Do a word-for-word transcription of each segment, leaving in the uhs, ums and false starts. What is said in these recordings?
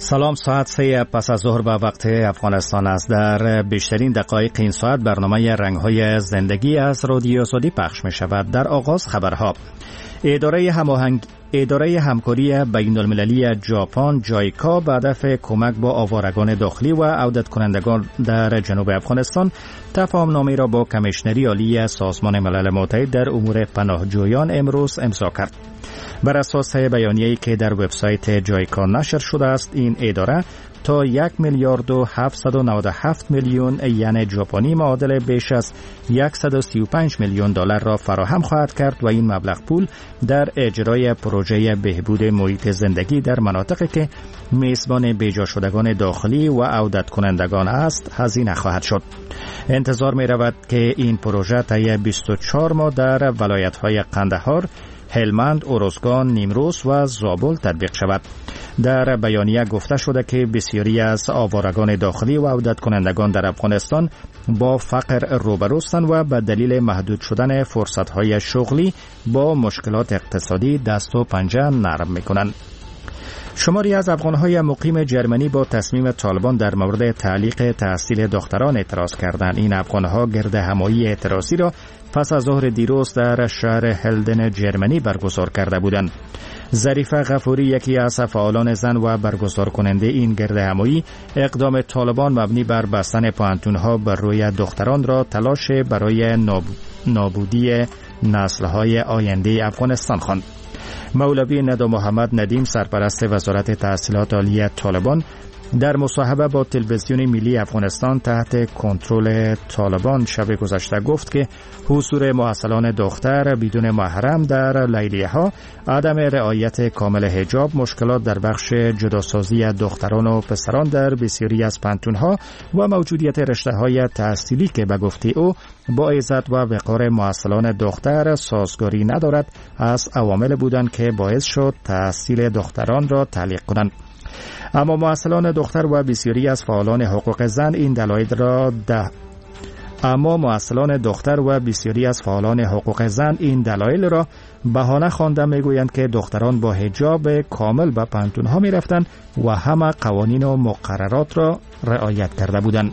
سلام، ساعت سه پس از ظهر به وقت افغانستان است. در بیشترین دقایق این ساعت برنامه رنگ‌های زندگی از رادیو سعودی پخش می شود. در آغاز خبرها. اداره هماهنگ اداره همکاری بین المللی ژاپن جایکا به هدف کمک با آوارگان داخلی و عودت کنندگان در جنوب افغانستان تفاهم‌نامه را با کمیشنری عالی سازمان ملل متحد در امور پناهجویان امروز امضا کرد. بر اساس بیانیه‌ای که در وبسایت جایکا نشر شده است، این اداره تا یک میلیارد و هفتصد و نود و هفت میلیون ین ژاپنی معادل بیش از صد و سی و پنج میلیون دلار را فراهم خواهد کرد و این مبلغ پول در اجرای پروژه بهبود محیط زندگی در مناطقی که میزبان بیجا شدگان داخلی و عودت کنندگان است هزینه خواهد شد. انتظار می رود که این پروژه طی بیست و چهار ماه در ولایت‌های قندهار، هلمند، اروزگان، نیمروز و زابل تطبیق شود. در بیانیه گفته شده که بسیاری از آوارگان داخلی و عودت کنندگان در افغانستان با فقر روبروستند و به دلیل محدود شدن فرصت‌های شغلی با مشکلات اقتصادی دست و پنجه نرم می‌کنند. شماری از افغان‌های مقیم جرمنی با تصمیم طالبان در مورد تعلیق تحصیل دختران اعتراض کردند. این افغان‌ها گرد همایی اعتراضی را پس از ظهر دیروز در شهر هلدن جرمنی برگزار کرده بودند. ظریفه غفوری، یکی از فعالان زن و برگزار کننده این گرد همایی، اقدام طالبان مبنی بر بستن پانتون‌ها بر روی دختران را تلاش برای نابودی نسل‌های آینده افغانستان خواند. مولوی ندا محمد ندیم، سرپرست وزارت تحصیلات عالی طالبان، در مصاحبه با تلویزیون ملی افغانستان تحت کنترل طالبان شب گذشته گفت که حضور محصلان دختر بدون محرم در لیلیه ها، عدم رعایت کامل حجاب، مشکلات در بخش جداسازی دختران و پسران در بسیاری از پانتون ها و موجودیت رشته های تحصیلی که به گفته او با عزت و وقار محصلان دختر سازگاری ندارد از عوامل بودند که باعث شد تحصیل دختران را تعلیق کنند. اما محصلان دختر و بسیاری از فعالان حقوق زن این دلایل را ده اما محصلان دختر و بسیاری از فعالان حقوق زن این دلایل را بهانه خوانده میگویند که دختران با حجاب کامل به پانتون‌ها می‌رفتند و همه قوانین و مقررات را رعایت کرده بودند.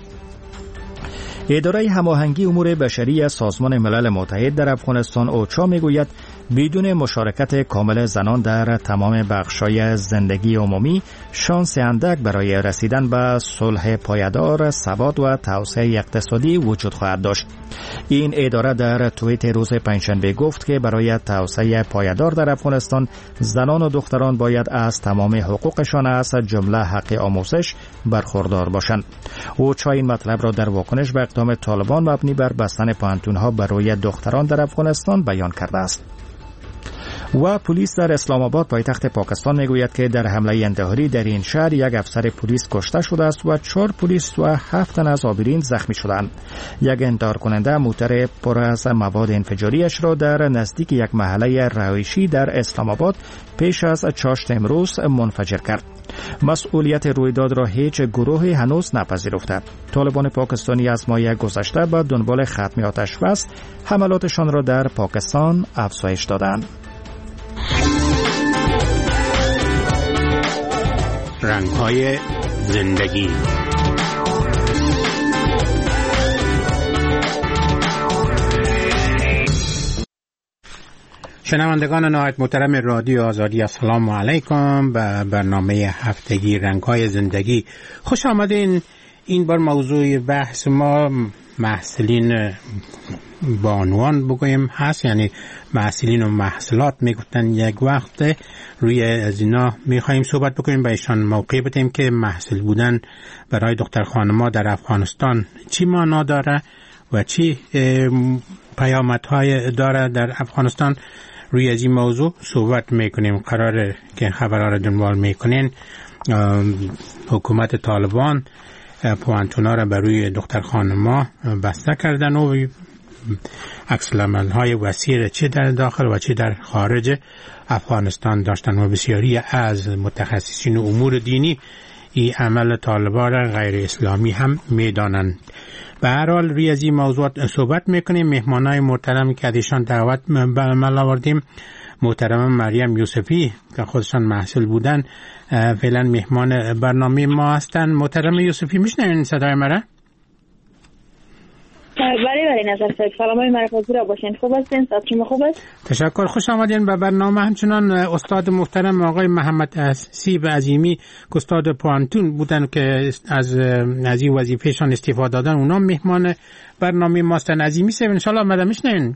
اداره هماهنگی امور بشری سازمان ملل متحد در افغانستان اوچا میگوید بدون مشارکت کامل زنان در تمام بخش‌های زندگی عمومی شانس اندک برای رسیدن به صلح پایدار، ثبات و توسعه اقتصادی وجود خواهد داشت. این اداره در توییت روز پنجشنبه گفت که برای توسعه پایدار در افغانستان زنان و دختران باید از تمام حقوقشان از جمله حق آموزش برخوردار باشند. اوچا این مطلب را در واکنش به اقدام طالبان مبنی بر بستن پانتون‌ها برای دختران در افغانستان بیان کرده است. و پلیس در اسلام آباد پایتخت پاکستان میگوید که در حمله انتحاری در این شهر یک افسر پلیس کشته شده است و چهار پلیس و هفت تن از آبرین زخمی شدند. یک انتحار کننده موتر پر از مواد انفجاریش را در نزدیک یک محله رهایشی در اسلام آباد پیش از چاشت امروز منفجر کرد. مسئولیت رویداد را هیچ گروهی هنوز نپذیرفته. طالبان پاکستانی از ماه گذشته به دنبال ختم آتش بس حملاتشان را در پاکستان افزایش دادند. رنگ‌های زندگی. شنوندگان نهایت محترم رادیو آزادی، السلام علیکم. به برنامه هفتگی رنگ‌های زندگی خوش آمدین. این بار موضوع بحث ما محصلین بانوان بگویم هست، یعنی محصلین و محصلات میگفتن یک وقت. روی از اینا میخواییم صحبت بکنیم، به ایشان موقع بدیم که محصل بودن برای دختر خانم‌ها در افغانستان چی معنا داره و چی پیامدهای داره در افغانستان. روی از این موضوع صحبت میکنیم. قراره که خبرها را دنبال میکنین. حکومت طالبان پوانتونا را برای دختر خانم‌ها بسته کردن و عکس العمل‌های وسیع چه در داخل و چه در خارج افغانستان داشتن و بسیاری از متخصصین امور دینی این عمل طالبان غیر اسلامی هم میدانند. به هر حال روی از این موضوعات صحبت میکنیم. مهمانای محترمی که ازشان دعوت به عمل آوردیم، محترم مریم یوسفی که خودشان محصل بودن، فعلا مهمان برنامه ما هستن. محترم یوسفی میشنوین صدای مرا؟ بله بله نظر صاحب، سلامای مرحبا را باشین. خوب هستین؟ صحت شما خوب است؟ تشکر، خوش آمدین به برنامه. همچنان استاد محترم آقای محمد حسیب عظیمی که استاد پوانتون بودن که از از این وظیفهشان استعفا دادن، اونا مهمان برنامه ما هستن. عظیمی صاحب ان شاء الله مدام میشنوین؟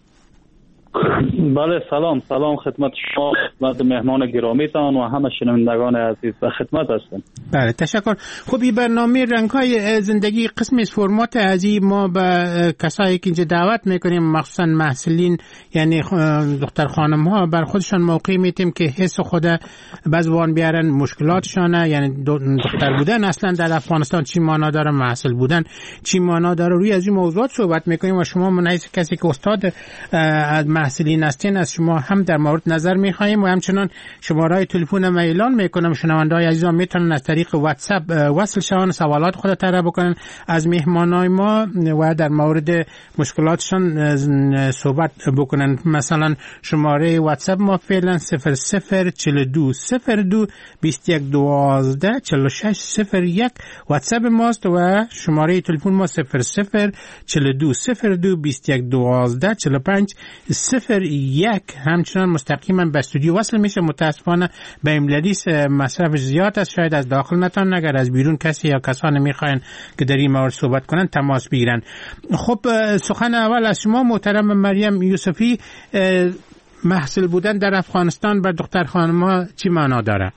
بله سلام سلام خدمت شما، خدمت مهمان گرامیتان و همه شنوندگان عزیز به خدمت هستم. بله تشکر. خب این برنامه رنگ‌های زندگی قسم از فرمات ازی ما به کسایی که اینجا دعوت میکنیم، مخصوصا محصلین یعنی دختر خانم ها، بر خودشان موقع میتیم که حس خود بزوان بیارن، مشکلاتشانه، یعنی دختر بودن اصلا در افغانستان چی معنا داره، محصل بودن چی معنا داره. روی از این موضوعات صحبت میکنیم و شما من حیث کسی که استاد محصلین هستین از شما هم در مورد نظر میخوایم و همچنان شماره تلفن ما اعلان میکنم. شنونده‌های عزیزان میتونن از طریق واتساپ وصل شون، سوالات خود طرح بکنن از مهمانای ما و در مورد مشکلاتشان صحبت بکنن. مثلا شماره واتساپ ما فعلا صفر صفر چهل و دو صفر دو بیست و یک دوازده چهل و شش صفر یک واتساپ ماست و شماره تلفن ما صفر صفر چهل و دو صفر دو بیست و یک دوازده چهل و پنج صفر یک. همچنان مستقیما به استودیو وصل میشه. متاسفانه به املادیس مصرف زیاد است، شاید از داخل نتان، اگر از بیرون کسی یا کسانی میخواین که در این مورد صحبت کنن تماس بگیرن. خب سخن اول از شما محترم مریم یوسفی، محصل بودن در افغانستان بر دختر خانم‌ها چی معنا داره؟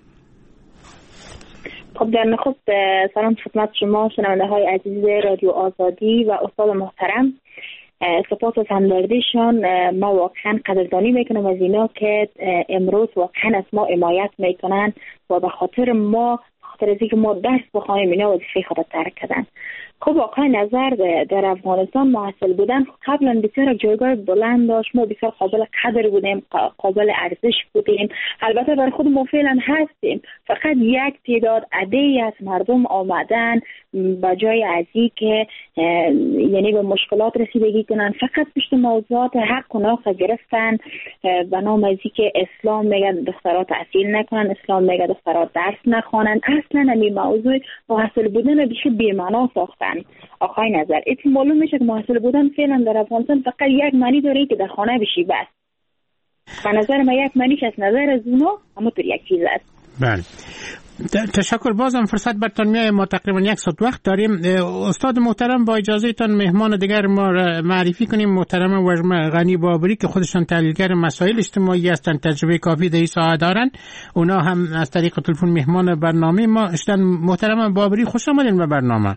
خب در نخست سلام خدمت شما شنونده های عزیز رادیو آزادی و استاد محترم. سپاس از همدردیشان. ما واقعا قدردانی میکنم از اینا که امروز واقعا از ما حمایت میکنن و به خاطر ما، خاطر از اینکه ما درس بخوایم اینا وظیفه خود ترک کردن. خب واقعا نظر در افغانستان محصل بودن قبلا بسیار جایگاه بلند داشت، ما بسیار قابل قدر بودیم، قابل ارزش بودیم. البته برای خود ما فعلا هستیم، فقط یک تعداد عده‌ای از مردم آمدن با جای ازی که یعنی به مشکلات رسیدگی کنن، فقط پشت موضوعات حق و ناقص گرفتن به نام ازی که اسلام میگه دخترات تحصیل نکنن، اسلام میگه دخترات درس نخوانن. اصلا همین موضوع محصل بودن بیشه بی‌معنا ساختن. آقای نظر ایتی معلوم میشه که محصل بودن فعلا در افغانستان فقط یک معنی داره که در خانه بشی بس. به نظر من یک معنیش از نظر از اونا همونطور یک چیز است. بله تشکر. بازم فرصت برتان میای، ما تقریبا یک ساعت وقت داریم. استاد محترم با اجازه تان مهمان دیگر ما معرفی کنیم. محترم وژم غنی بابری که خودشان تحلیلگر مسائل اجتماعی هستند، تجربه کافی در این ساحه دارند، اونا هم از طریق تلفن مهمان برنامه ما هستند. محترم بابری خوش آمدین به برنامه.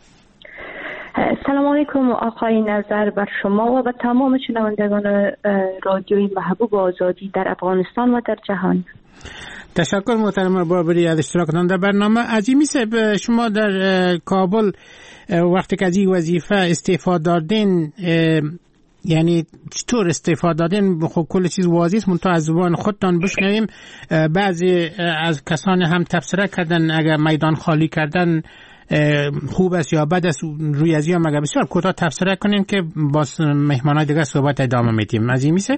سلام علیکم آقای نظر بر شما و به تمام شنوندگان رادیوی محبوب آزادی در افغانستان و در جهان. تشکر محترم بابری از اشتراکتان در برنامه. عظیمی صاحب، شما در کابل وقتی که از این وظیفه استعفا دادین، یعنی چطور استعفا دادین؟ خب کل چیز واضح است، منتها از زبان خودتان بشنویم. بعضی از کسان هم تبصره کردن اگر میدان خالی کردن خوب است یا بد است. روی از این مگه بسیار کوتاه تبصره کنین که با مهمانای دیگه صحبت ادامه میدیم. عظیمی صاحب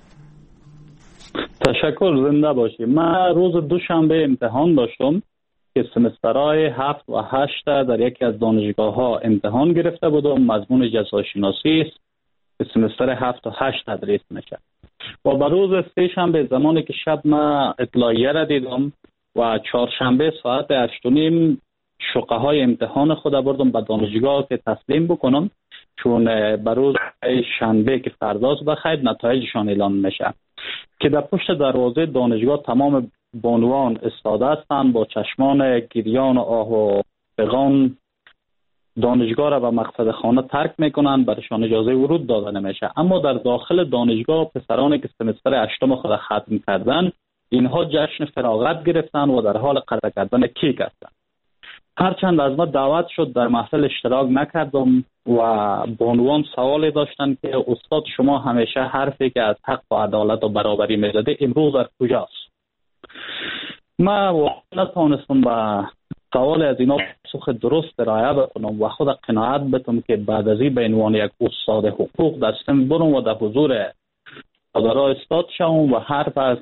تشکر، زنده باشی. من روز دوشنبه امتحان داشتم که سمسترهای هفت و هشت در یکی از دانشگاه ها امتحان گرفته بودم. مضمون جزاشناسی است که سمستر هفت و هشت تدریس میشه و به روز سه شنبه زمانی که شب من اطلاعیه را دیدم و چهارشنبه ساعت هشت و نیم شقه های امتحان خود بردم به دانشگاه که تسلیم بکنم، چون به روز شنبه که فرداست بخیر نتایجشان اعلان میشه که در پشت دروازه دانشگاه تمام بانوان استاده هستند با چشمان گریان و آه و فغان دانشگاه را به مقصد خانه ترک میکنند، برایشان اجازه ورود داده نمیشه. اما در داخل دانشگاه پسرانی که سمستر هشتم خود ختم کردن، اینها جشن فراغت گرفتن و در حال قطع کردن کیک هستند. هرچند از ما دعوت شد در محفل اشتراک نکردم و بانوان سوالی داشتن که استاد شما همیشه حرفی که از حق و عدالت و برابری میزده امروز در کجاست؟ من نتونستم به سوال از اینا پاسخ درست ارائه بکنم و خود قناعت بتم که بعد از این به عنوان یک استاد حقوق در سن برم و در حضور حاضران استاد شوم و حرف از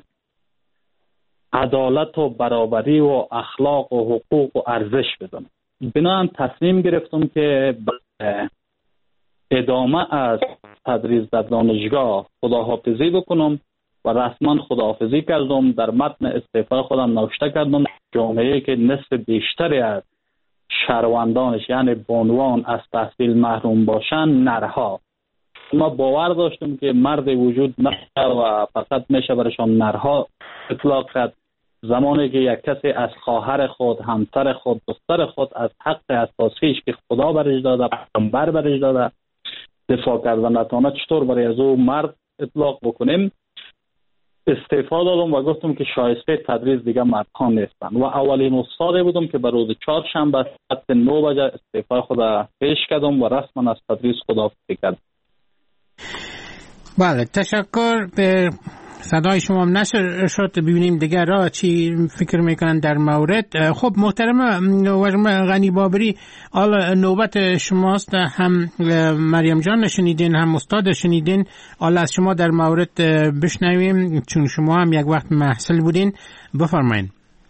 عدالت و برابری و اخلاق و حقوق و ارزش بزنم. بنابراین تصمیم گرفتم که ادامه از تدریس در دانشگاه خداحافظی بکنم و رسما خداحافظی کردم. در متن استعفا خودم نوشته کردم جامعه‌ای که نصف بیشتری از شهروندانش یعنی بانوان از تحصیل محروم باشن نرها. ما باور داشتم که مرد وجود نداره و فقط میشه برشان نرها اطلاق کرد. زمانی که یک کسی از خواهر خود، همسر خود، دختر خود از حق اساسیش که خدا برش داده، پیامبر برش داده دفاع کردن نتونه، چطور برای از او مرد اطلاق بکنیم؟ استعفا دادم و گفتم که شایسته تدریس دیگه مردان نیستن و اولین استادی بودم که به روز چهارشنبه ساعت نه بجه استعفا خود پیش کردم و رسما از تدریس خداحافظی کردم. بله، تشکر. به صدای شما هم نشر شد، ببینیم دیگر را چی فکر میکنن در مورد. خب محترم غنی بابری، حالا نوبت شماست. هم مریم جان شنیدین هم استاد شنیدین، حالا از شما در مورد بشنویم چون شما هم یک وقت محصل بودین. بفرمایین.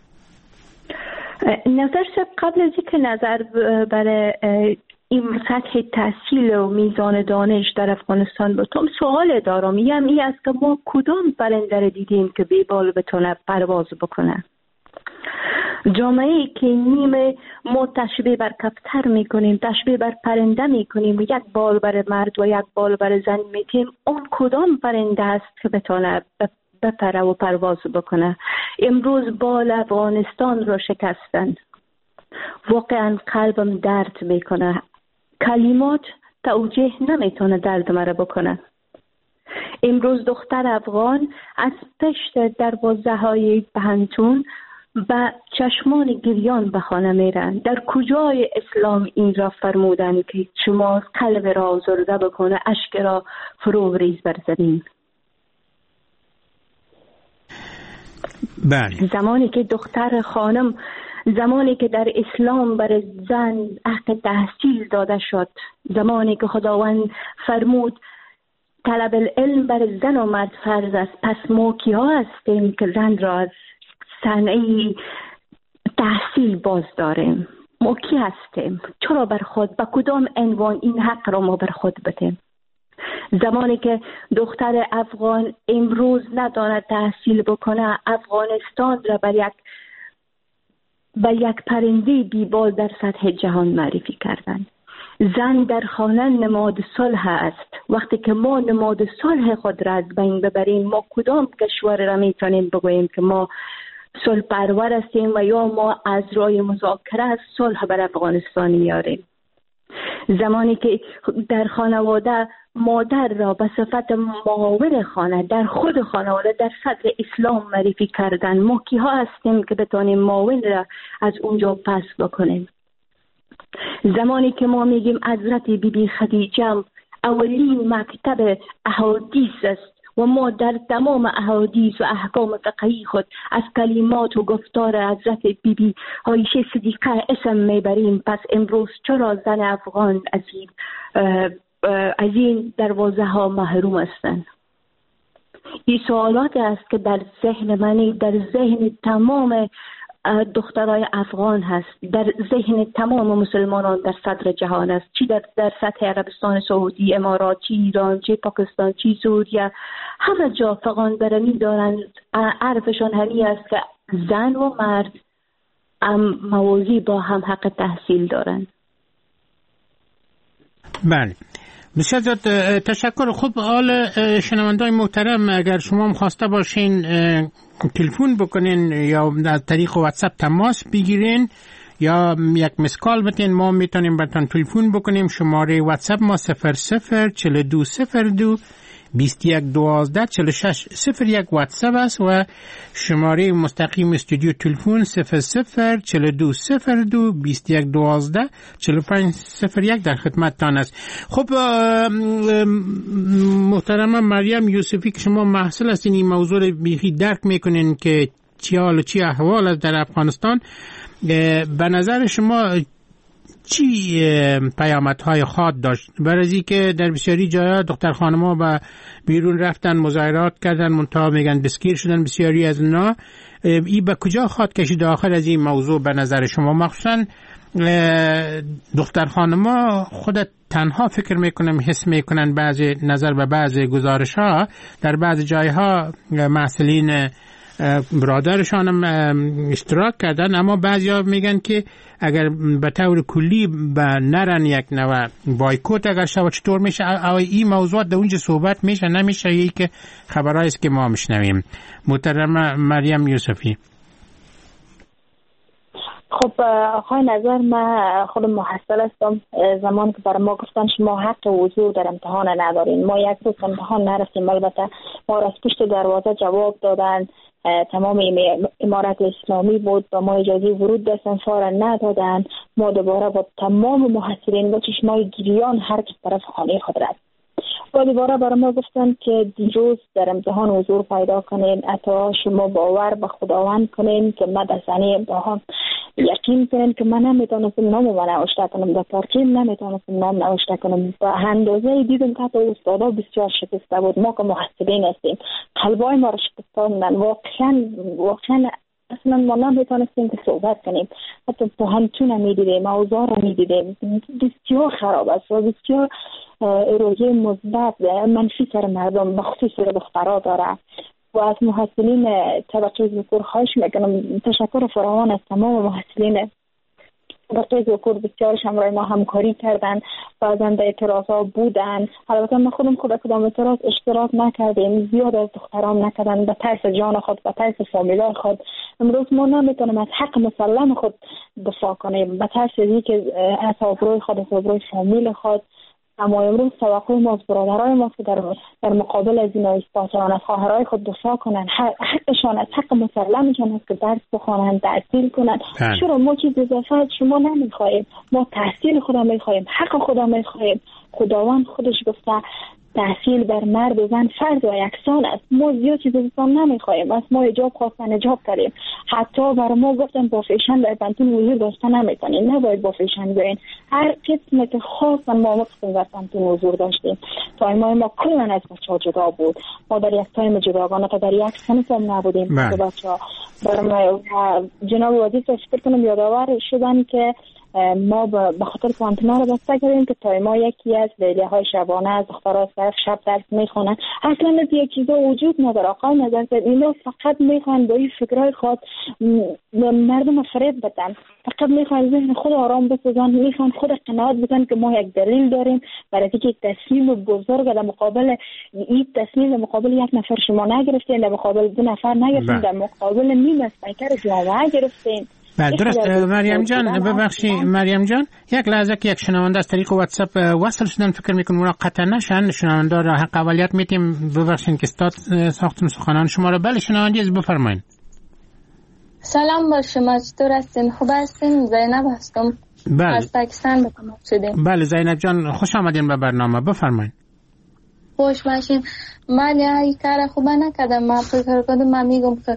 نظر شد قبل از اینکه نظر برای این سطح تحصیل و میزان دانش در افغانستان بتونم سوال دارم. یم این است که ما کدام پرنده را دیدیم که بی بال بتونه پرواز بکنه؟ جامعه‌ای که نیمه ما تشبیه بر کفتر میکنیم، تشبیه بر پرنده میکنیم، یک بال بر مرد و یک بال بر زن میتیم، اون کدام پرنده است که بتونه بپره و پرواز بکنه؟ امروز بال افغانستان رو شکستند. واقعا قلبم درد میکنه. کلمات توجیه نمیتونه درد مرا بکنه. امروز دختر افغان از پشت دروازه های پنهان به چشمان گریان به خانه میرن. در کجای اسلام این را فرمودن که شما قلب را آزرده بکنه، اشک را فرو ریز بر زمین؟ بله. زمانی که دختر خانم، زمانی که در اسلام بر زن حق تحصیل داده شد، زمانی که خداوند فرمود طلب العلم بر زن و مرد فرض است، پس ما کیا هستیم که زن را از صنعه تحصیل باز داریم؟ ما کی هستیم؟ چرا بر خود به کدام عنوان این حق را ما بر خود بدیم؟ زمانی که دختر افغان امروز نداند تحصیل بکنه، افغانستان را بر یک به یک پرنده بیبال در سطح جهان معرفی کردند. زن در خانه نماد صلح است. وقتی که ما نماد صلح خود را از بین ببریم، ما کدام کشور را میتونیم بگوییم که ما صلح پرور هستیم و یا ما از راه مذاکره صلح بر افغانستان میاریم؟ زمانی که در خانواده مادر را به صفت معاون خانه در خود خانواده در صدر اسلام معرفی کردن، ما کیها هستیم که بتانیم معاون را از اونجا پس بکنیم؟ زمانی که ما میگیم حضرت بی بی خدیجه اولین مکتب احادیث است و ما در تمام احادیث و احکام فقهی خود از کلمات و گفتار حضرت بی بی عایشه صدیقه اسم میبریم، پس امروز چرا زن افغان از این از این دروازه ها محروم هستند؟ این سوالات است که در ذهن منی، در ذهن تمام دخترای افغان هست، در ذهن تمام مسلمانان در صدر جهان است، چی در, در سطح عربستان سعودی، امارات، چی ایران، چی پاکستان، چی سوریه، همه جا فغان برمی دارند. عرفشان همی است که زن و مرد موازی با هم حق تحصیل دارند. بله، بسیار زیاد تشکر. خب حال شنوندای محترم، اگر شما هم خواسته باشین تلفن بکنین یا از طریق واتساپ تماس بگیرین یا یک مسکال بتین، ما میتونیم براتون تلفن بکنیم. شماره واتساپ ما صفر صفر چهل و دو صفر دو بیست و یک دوازده چهل و شش صفر یک واتساپ است و شماره مستقیم استودیو تلفن صفر صفر چهل و دو صفر دو بیست و یک دوازده چهل و پنج صفر یک در خدمتتان است. خب محترم مریم یوسفی که شما محصل هستین، این موضوع رو بیخی درک میکنین که چی حال و چی احوال است در افغانستان. به نظر شما چی پیامدهای خاص داشت؟ برای که در بسیاری جاها دختر خانم‌ها به بیرون رفتن، مظاهرات کردن، منتها میگن دستگیر شدن بسیاری از اونا. این به کجا خواهد کشید آخر از این موضوع به نظر شما؟ مخصوصا دختر خانم‌ها خودت تنها فکر میکنم حس میکنن بعضی نظر به بعضی گزارش ها در بعض جایها مسئولین برادرشان هم اشتراک کردن، اما بعضیا میگن که اگر به طور کلی به نرن یک نوع بایکوت اگر شود چطور میشه؟ این موضوعات در اونجا صحبت میشه نمیشه؟ یکی که خبرهایی است که ما میشنویم. محترم مریم یوسفی. خب آقای نظر، من خود محصل هستم. زمان که برای ما گفتن شما حق حضور در امتحان ندارین، ما یک روز امتحان نرفتیم. البته ما را از پشت دروازه جواب دادن، تمام امارت اسلامی بود و ما اجازه ورود به سنفار ندادن. ما دوباره با تمام محصلین با چشمای گریان هر کس طرف خانه خود رفت و دوباره برای ما گفتن که دیروز در امتحان حضور پیدا کنین، حتی شما باور به خداوند کنین که من در صحنه امتحان یقین کنین که من نمیتونستم نام من نوشته کنم، در پارچه‌ام نمیتونستم نام نوشته کنم. به اندازه دیدم که حتی استادا بسیار شکسته بود. ما که محصلین هستیم قلبای ما را شکستاندن. واقعا واقعا اصلا ما نمیتونستیم که صحبت کنیم، حتی پوهنتون هم میدیدیم، اوضاع را میدیدیم، بسیار خراب است و بسیار رویه مثبت منفی سر مردم بخصوص دخترها داره. و از محصلین طبقه ذکور خواهش میکنم، تشکر فراوان از تمام محصلین طبقه ذکور، بسیارش همراه ما همکاری کردن، بعضا در اعتراضا بودن. البته ما خودم خود کدام اعتراض اشتراک نکردیم، زیاد از دختران نکردن به ترس جان خود، به ترس فامیلای خود. امروز ما نمیتونیم از حق مسلم خود دفاع کنیم به ترس از اینکه از آبروی خود، از آبروی فامیل خود. اما امروز توقع ما از برادرای ما که در, در مقابل از این ایستادن، از خواهرای خود دفاع کنن، حقشان از حق مسلمشان است که درس بخوانن، تحصیل کنن. چرا ما چیز اضافه از شما نمیخواهیم؟ ما تحصیل خدا میخواهیم، حق خدا میخواهیم. خداوند خودش گفته تحصیل بر مرد و زن فرض و یکسان است. ما زیاد چیز اضافه نمیخواهیم. از ما اجاب خواستن اجاب کردیم. حتی برای ما گفتن با فیشن در پنتون حضور داشته نمیتونین، نباید با فیشن برین. هر قسمی که خواستن ما مقصد در پنتون حضور داشتیم. تایم ما کلن از بچه ها جدا بود. ما در یک تایم جداگانه تا در یک سنف هم نبودیم. بچه ها برای جناب وزیر فکر کنم یادآور شدن که ما به خاطر پانتونا رو بسته کردیم که تایم ما یکی از لیلی های شبانه از دخترها صرف شب درس میخونن. اصلا از یک چیزا وجود نداره. آقای نظر زد اینا فقط میخوان با این فکرهای خود مردم فریب بدن، فقط میخوان ذهن خود آرام بسازن، میخوان خود قناعت بدن که ما یک دلیل داریم برای اینکه یک تصمیم بزرگ در مقابل این تصمیم در مقابل یک نفر شما نگرفتین، در مقابل دو نفر نگرفتین، در مقابل نیم اسپیکر جامعه گرفتین. بله درست. مریم جان ببخشید مریم جان، یک لحظه که یک شنونده از طریق واتساپ وصل شدن، فکر میکنم اونا قطع نشن. شنونده را حق اولیت میتیم. ببخشید که استاد ساختم سخنان شما را. بله شنونده از بفرمایید. سلام بر شما، چطور هستین؟ خوب هستین؟ زینب هستم. بله. از پاکستان به ما شدیم. بله زینب جان خوش آمدین به برنامه، بفرمایید. خوش باشین. من یه کار خوبه نکردم. من فکر کردم من میگم که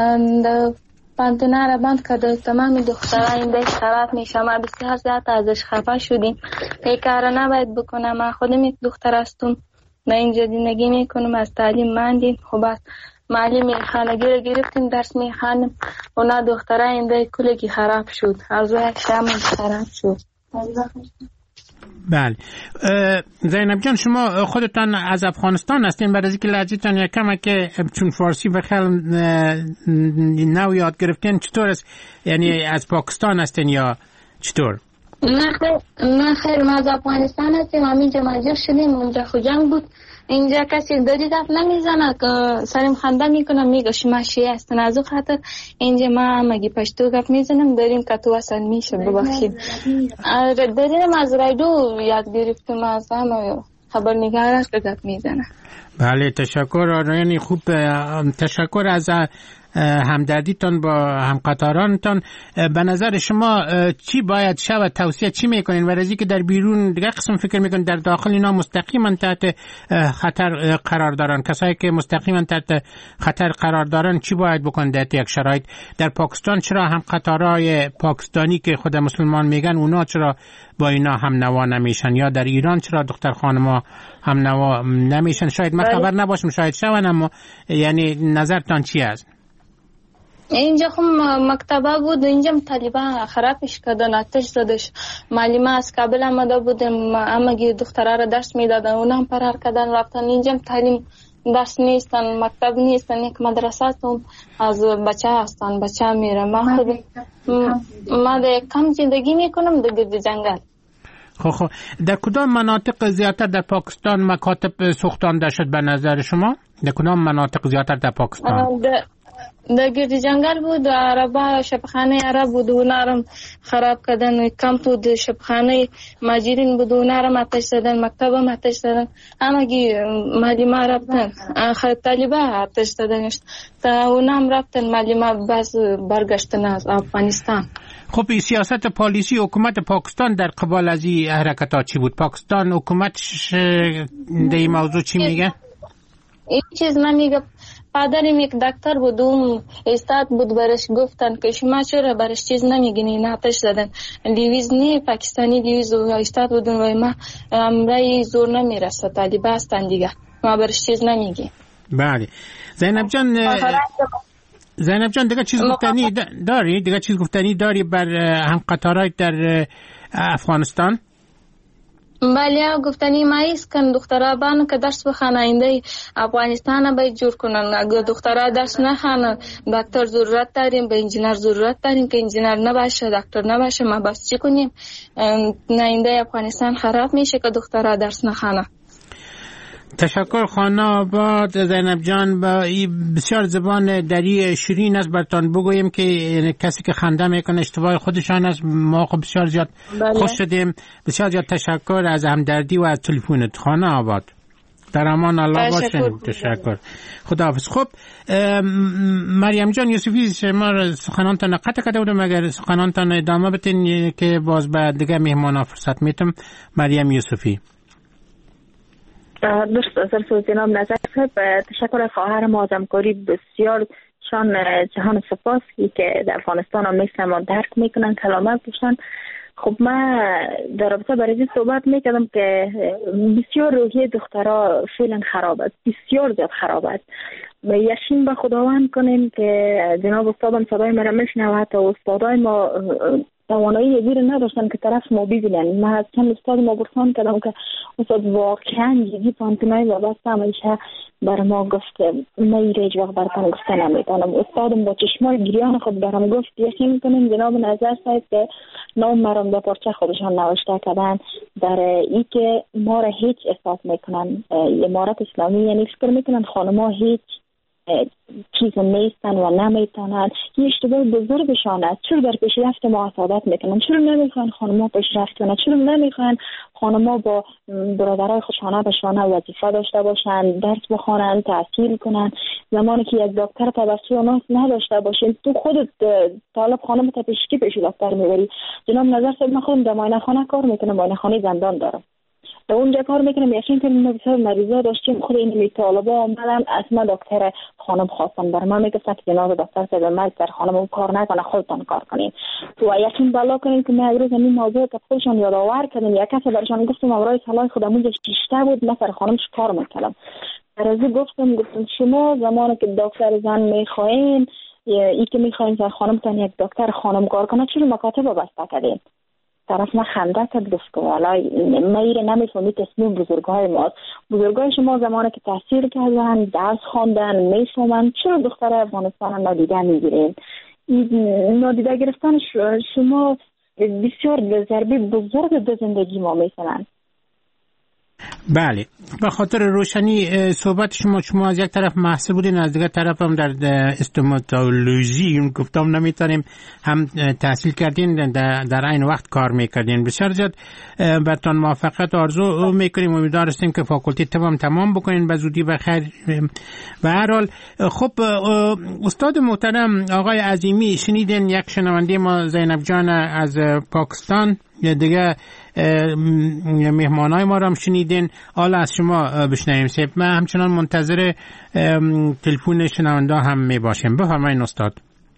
پانتونا را بند کرده، تمام دخترها این دیش خراب میشه. ما بسیار زیاد ازش خفه شدیم. این کار نباید بکنم. من خودم یک دختر هستم، من اینجا زندگی میکنم، از تعلیم ماندیم. خوب است معلم خانگی را گرفتیم، درس میخوانیم. اونا دخترها این دیش کلگی خراب شد، از یک شام خراب شد. بله زینب جان شما خودتان از افغانستان هستین؟ برای اینکه لهجه‌تان یکم که چون فارسی و خیلی نو یاد گرفتین چطور است؟ یعنی از پاکستان هستین یا چطور؟ نه خیر نه خیر ما از افغانستان هستیم. ما اینجا مهاجر شدیم، اونجا خو جنگ بود. اینجا کسی دادی دف نمیزنه که سریم خنده میکنه، میگه شما شیعه هستن، از او خاطر اینجا ما مگی پشتو گپ میزنم داریم که تو اصل میشه. ببخشید داریم از رادیو یاد گرفتیم، از همه خبرنگارش که گپ میزنه. بله تشکر. یعنی خوب تشکر از همدردیتان با همقطارانتان. به نظر شما چی باید شود؟ توصیه چی میکنین؟ و رزی که در بیرون دیگه قسم فکر میکنین در داخل اینا مستقیما تحت خطر قرار دارن. کسایی که مستقیما تحت خطر قرار دارن چی باید بکنن در یک شرایط؟ در پاکستان چرا هم قطارهای پاکستانی که خود مسلمان میگن اونا چرا با اینا هم نوا نمیشن؟ یا در ایران چرا دختر خانما هم نوا نمیشن؟ شاید من خبر نباشم، شاید شون، اما یعنی نظرتان چی است؟ اینجا خب مکتبه بود، اینجا طالبان خرابش کردن، آتش زدش. معلم از کابل آمده بودم، امگی دخترها را درس میدادن، اونا هم فرار کردن رفتن. اینجا تعلیم درس نیستن، مکتب نیستن، یک مدرسه هم از بچه هستن، بچه میره. ما خود ما در کم زندگی میکنم در گرد جنگل. خب خب در کدام مناطق زیادتر در پاکستان مکاتب سوختانده شد به نظر شما؟ در کدام مناطق زیادتر در پاکستان؟ در گرد جنگل بود، عربا شبخانه عرب بود، اونا را خراب کردن. کمپ بود شبخانه ماجرین بود، اونا را آتش زدن، مکتب هم آتش زدن. همگی معلم رفتن، طالبا آتش زدن تا اونا هم رفتن. معلم باز برگشتن از افغانستان. خب سیاست پالیسی حکومت پاکستان در قبال از این حرکتات چی بود؟ پاکستان حکومتش در این موضوع چی میگه؟ این چیز نمیگه. پدرم یک دکتر بود، اون استاد بود، برش گفتن که شما چرا برش چیز نمیگین؟ این آتش زدن. لیویز نی پاکستانی لیویز و استاد بودن و ما امرای زور نمیرسه، طالبا هستن دیگه، ما برش چیز نمیگی. بله زینب جان، زینب جان دیگه چیز گفتنی داری؟ دیگه چیز گفتنی داری بر هم قطارات در افغانستان؟ بله گفتنی ما ایست کن دخترها بانو که درس بخانه، اینده افغانستان باید جور کنن. اگر دخترها درس نخانه، دکتر ضرورت داریم، به انجینر ضرورت داریم که انجینر نباشه، دکتر نباشه، ما بس چی کنیم؟ نه اینده افغانستان خراب میشه که دخترها درس نخانه. تشکر خانه آباد. زینب جان، با بسیار زبان دری شیرین است برتان بگویم که کسی که خنده میکنه اشتباه خودشان است. ما خب بسیار زیاد خوش شدیم. بسیار زیاد تشکر از همدردی و از تلفنت خانه آباد. در امان الله باشین. تشکر. خداحافظ. خب مریم جان یوسفی، شما سخنانتان قطع کرده بودم، اگر سخنانتان ادامه بتین که باز به دیگه مهمان فرصت میتم. مریم یوسفی. درست از سرسو جناب نظر صاحب، تشکر از خواهر ما از همکاری بسیار شان جهان سپاس که در افغانستان هم میسن و درک میکنن کلامت بشن. خب من در رابطه برای صحبت میکردم که بسیار روحیه دخترها فعلا خراب است، بسیار زیاد خراب است. یقین به خداوند کنیم که جناب استادم صدای مرا میشنوه، حتی استادای ما توانایی یگیر نداشتن که طرف ما ببینن. من از چند استاد ما برسان کردم که استاد واقعا یکی پانتونای وابسته همیشه بر ما گفت میره هیچ وقت برتان گفته نمیتونم. استادم با چشمای گریان خود برام گفت یقین کنیم جناب نظر صاحب که نام مرام به پارچه خودشان نوشته کردن در ای که ما را هیچ احساس میکنن. امارت اسلامی یعنی فکر میکنن خانما هیچ چیز نیستن و نمیتونن. یه اشتباه بزرگشان است. چرا در پیشرفت ما حسادت میکنن؟ چرا نمیخوان خانما پیشرفت کنن؟ چرا نمیخوان خانما با برادرای خودشانه به شانه وظیفه داشته باشن، درس بخونن، تحصیل کنن؟ زمانی که یک دکتر توسط ناس نداشته باشین، تو خودت طالب خانم تا پیشکی پیش دکتر میبری. جناب نظر صاحب، من خودم در معاینه خانه کار میکنم، معاینه خانه زندان دارم، در اونجا کار میکنم. یقین کنیم ما بسیار مریضا داشتیم، خود این می طالبا آمدن از ما دکتر خانم خواستن، بر من میگفتن که جناب دکتر صاحب من در خانم کار نکنه، خودتان کار کنین. تو یقین بالا کنین که من امروز این موضوع تا خودشان یادآور کردم. یک کس برشان گفتم امروز صلاح خودم اونجا شیشته بود، من سر خانمش کار میکردم. در از گفتم گفتم شما زمانی که دکتر زن میخواین، ای که میخواین سر خانمتان یک دکتر خانم کار کنه، چرا مکاتب بسته کردین؟ طرف ما خنده کرد گفت که والا میره نمیفهمی تصمیم بزرگای ماست. بزرگای شما زمانی که تحصیل کردن، درس خواندن، میفهمن، چرا دختر افغانستان نادیده میگیرین؟ نادیده گرفتن شما بسیار ضربه بزرگ به زندگی ما میکنن. بله، به خاطر روشنی صحبت شما شما از یک طرف محصول بودین، از دیگر طرف هم در استوماتولوژی گفتم نمیتونیم هم تحصیل کردین، در این وقت کار میکردین. بسیار زیاد براتون موفقیت آرزو میکنیم، امیدوار هستیم که فاکولتی تمام تمام بکنین به زودی و خیر. و هر حال خب استاد محترم آقای عظیمی، شنیدین یک شنونده ما زینب جان از پاکستان، دیگه مهمانای ما رو هم شنیدین، حالا از شما بشنویم. سیب ما همچنان منتظر تلفن شنونده هم می باشیم. بفرمایید استاد.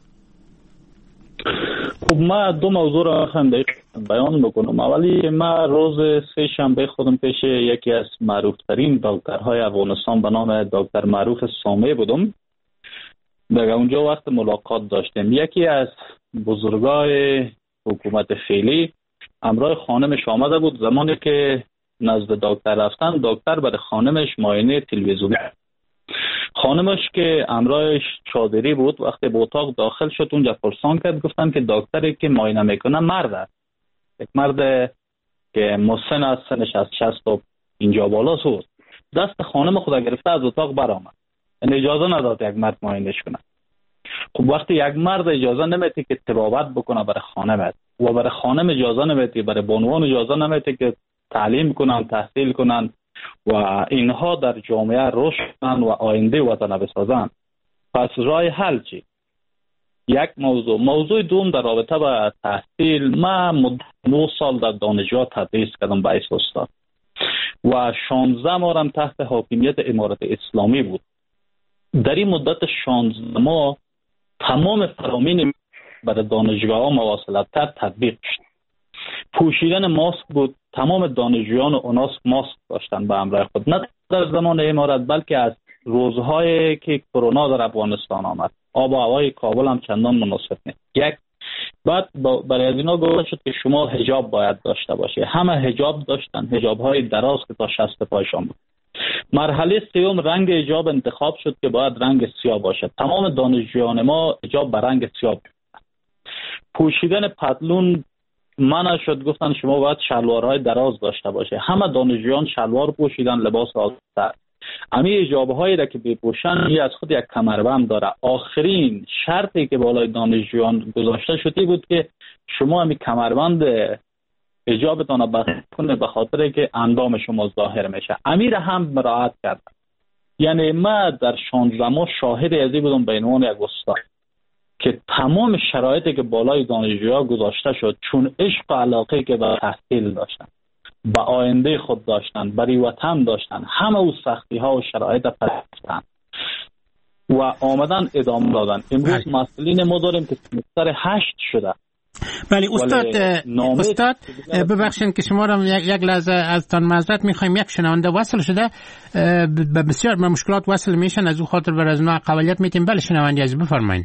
خب ما دو موضوع رو هم بیان بکنم. اولی ما روز سه شنبه خودم پیش یکی از معروف ترین دکترهای افغانستان به نام دکتر معروف سامی بودم. در اونجا وقت ملاقات داشتیم. یکی از بزرگای حکومت فعلی همراه خانمش آمده بود. زمانی که نزد دکتر رفتن، دکتر برای خانمش معاینه تلویزیونی. خانمش که همراهش چادری بود، وقتی به اتاق داخل شد اونجا پرسان کرد، گفتن که دکتری که معاینه میکنه مرد است، یک مرد که مسن است، سنش از شصت تا اینجا بالا بود. دست خانم خود گرفته از اتاق برآمد، یعنی اجازه نداد یک مرد معاینهش کنه. خب وقتی یک مرد اجازه نمیده که تبابت بکنه برای خانم و برای خانم اجازه نمیده، برای بانوان اجازه نمیده که تعلیم کنن، تحصیل کنن و اینها در جامعه رشد کنن و آینده وطن بسازن، پس راه حل چی؟ یک موضوع. موضوع دوم در رابطه با تحصیل، من مدت نه سال در دانشگاه تدریس کردم به ایست استاد و شانزده ماهم تحت حاکمیت امارت اسلامی بود. در این مدت شانزده ماه تمام فرامین برای دانشگاه ها مواصلت تطبیق شد. پوشیدن ماسک بود، تمام دانشجویان اوناس ماسک داشتن به همراه خود، نه در زمان امارت بلکه از روزهایی که کرونا در افغانستان آمد. آب و هوای کابل هم چندان مناسب نیست. یک بعد برای از اینا گفته شد که شما حجاب باید داشته باشه. همه حجاب داشتن، حجاب های دراز که تا شست پایشان بود. مرحله سوم رنگ حجاب انتخاب شد که باید رنگ سیاه باشه. تمام دانشجویان ما حجاب به رنگ سیاه بود. پوشیدن پتلون منع شد، گفتن شما باید شلوارهای دراز داشته باشه. همه دانشجویان شلوار پوشیدن، لباس آزادتر. امی حجاب‌هایی را که بپوشن این از خود یک کمربند داره. آخرین شرطی که بالای دانشجویان گذاشته شده بود که شما همی کمربند حجابتان را بسته کنه به خاطر که اندام شما ظاهر میشه. امیر هم مراعات کرد. یعنی ما در شانزده ماه شاهد ازی بودم به عنوان یک استاد که تمام شرایطی که بالای دانشجوها گذاشته شد، چون عشق و علاقه که به تحصیل داشتن، به آینده خود داشتن، برای وطن داشتن، همه او سختی ها و شرایط پذیرفتن و آمدن ادامه دادن. امروز مسئولین ما داریم که سمستر هشت شده. بله استاد استاد ببخشید که شما را یک لحظه از تان معذرت میخوایم. یک شنونده وصل شده، بسیار به مشکلات وصل میشن، از او خاطر بر از نوع قبولیت میتیم. بله شنونده عزیز بفرمایید.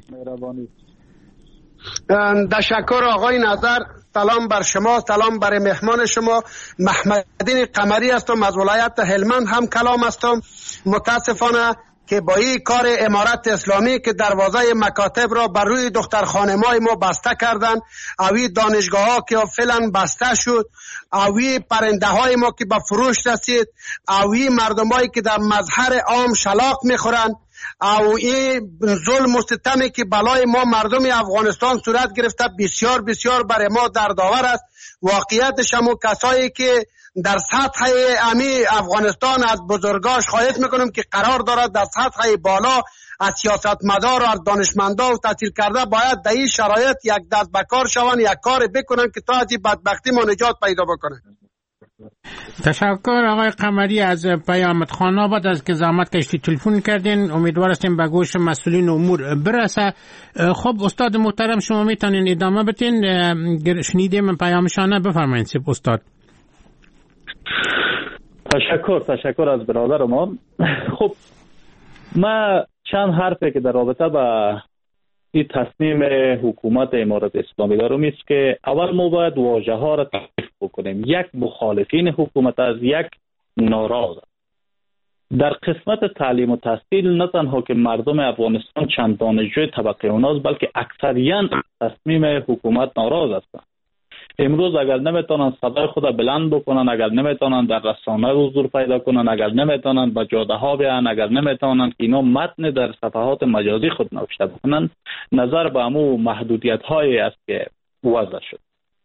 تشکر آقای نظر. سلام بر شما، سلام بر مهمان شما. محمدین قمری هستم از ولایت هلمند، هم کلام هستم. متاسفانه که با این کار امارت اسلامی که دروازه مکاتب را بر روی دختر خانمای ما بسته کردن، اوی دانشگاه ها که فعلا بسته شد، اوی پرنده های ما که به فروش رسید، اوی مردم هایی که در مظهر عام شلاق میخورن، او این ظلم و ستمی که بلای ما مردم افغانستان صورت گرفته بسیار بسیار برای ما دردآور است. واقعیتش هم کسایی که در سطح امی افغانستان از بزرگاش خواهش میکنم که قرار دارد در سطح بالا از سیاستمدار و از دانشمندا و تحصیل کرده باید در این شرایط یک دست به کار شوند، یک کار بکنن که تا از این بدبختی ما نجات پیدا بکنه. تشکر آقای قمری از پیامت خان آباد از که زحمت کشتی تلفن کردین. امیدوار هستیم به گوش مسئولین امور برسه. خب استاد محترم شما میتونین ادامه بدین، شنیدیم پیامشانه. بفرمایید سیب استاد. تشکر تشکر از برادر ما. خب ما چند حرفی که در رابطه با این تصمیم حکومت امارت اسلامی دارم است که اول ما باید واژه ها را تعریف بکنیم. یک مخالفین حکومت از یک ناراض. در قسمت تعلیم و تحصیل نه تنها که مردم افغانستان چند دانشجوی طبقه اوناست، بلکه اکثریت تصمیم حکومت ناراض هستند. امروز اگر نمیتونن صدای خود بلند بکنن، اگر نمیتونن در رسانه حضور پیدا کنن، اگر نمیتونن به جاده ها بیان، اگر نمیتونن که اینا متن در صفحات مجازی خود نوشته بکنن، نظر به امو محدودیت هایی است که وضع شد.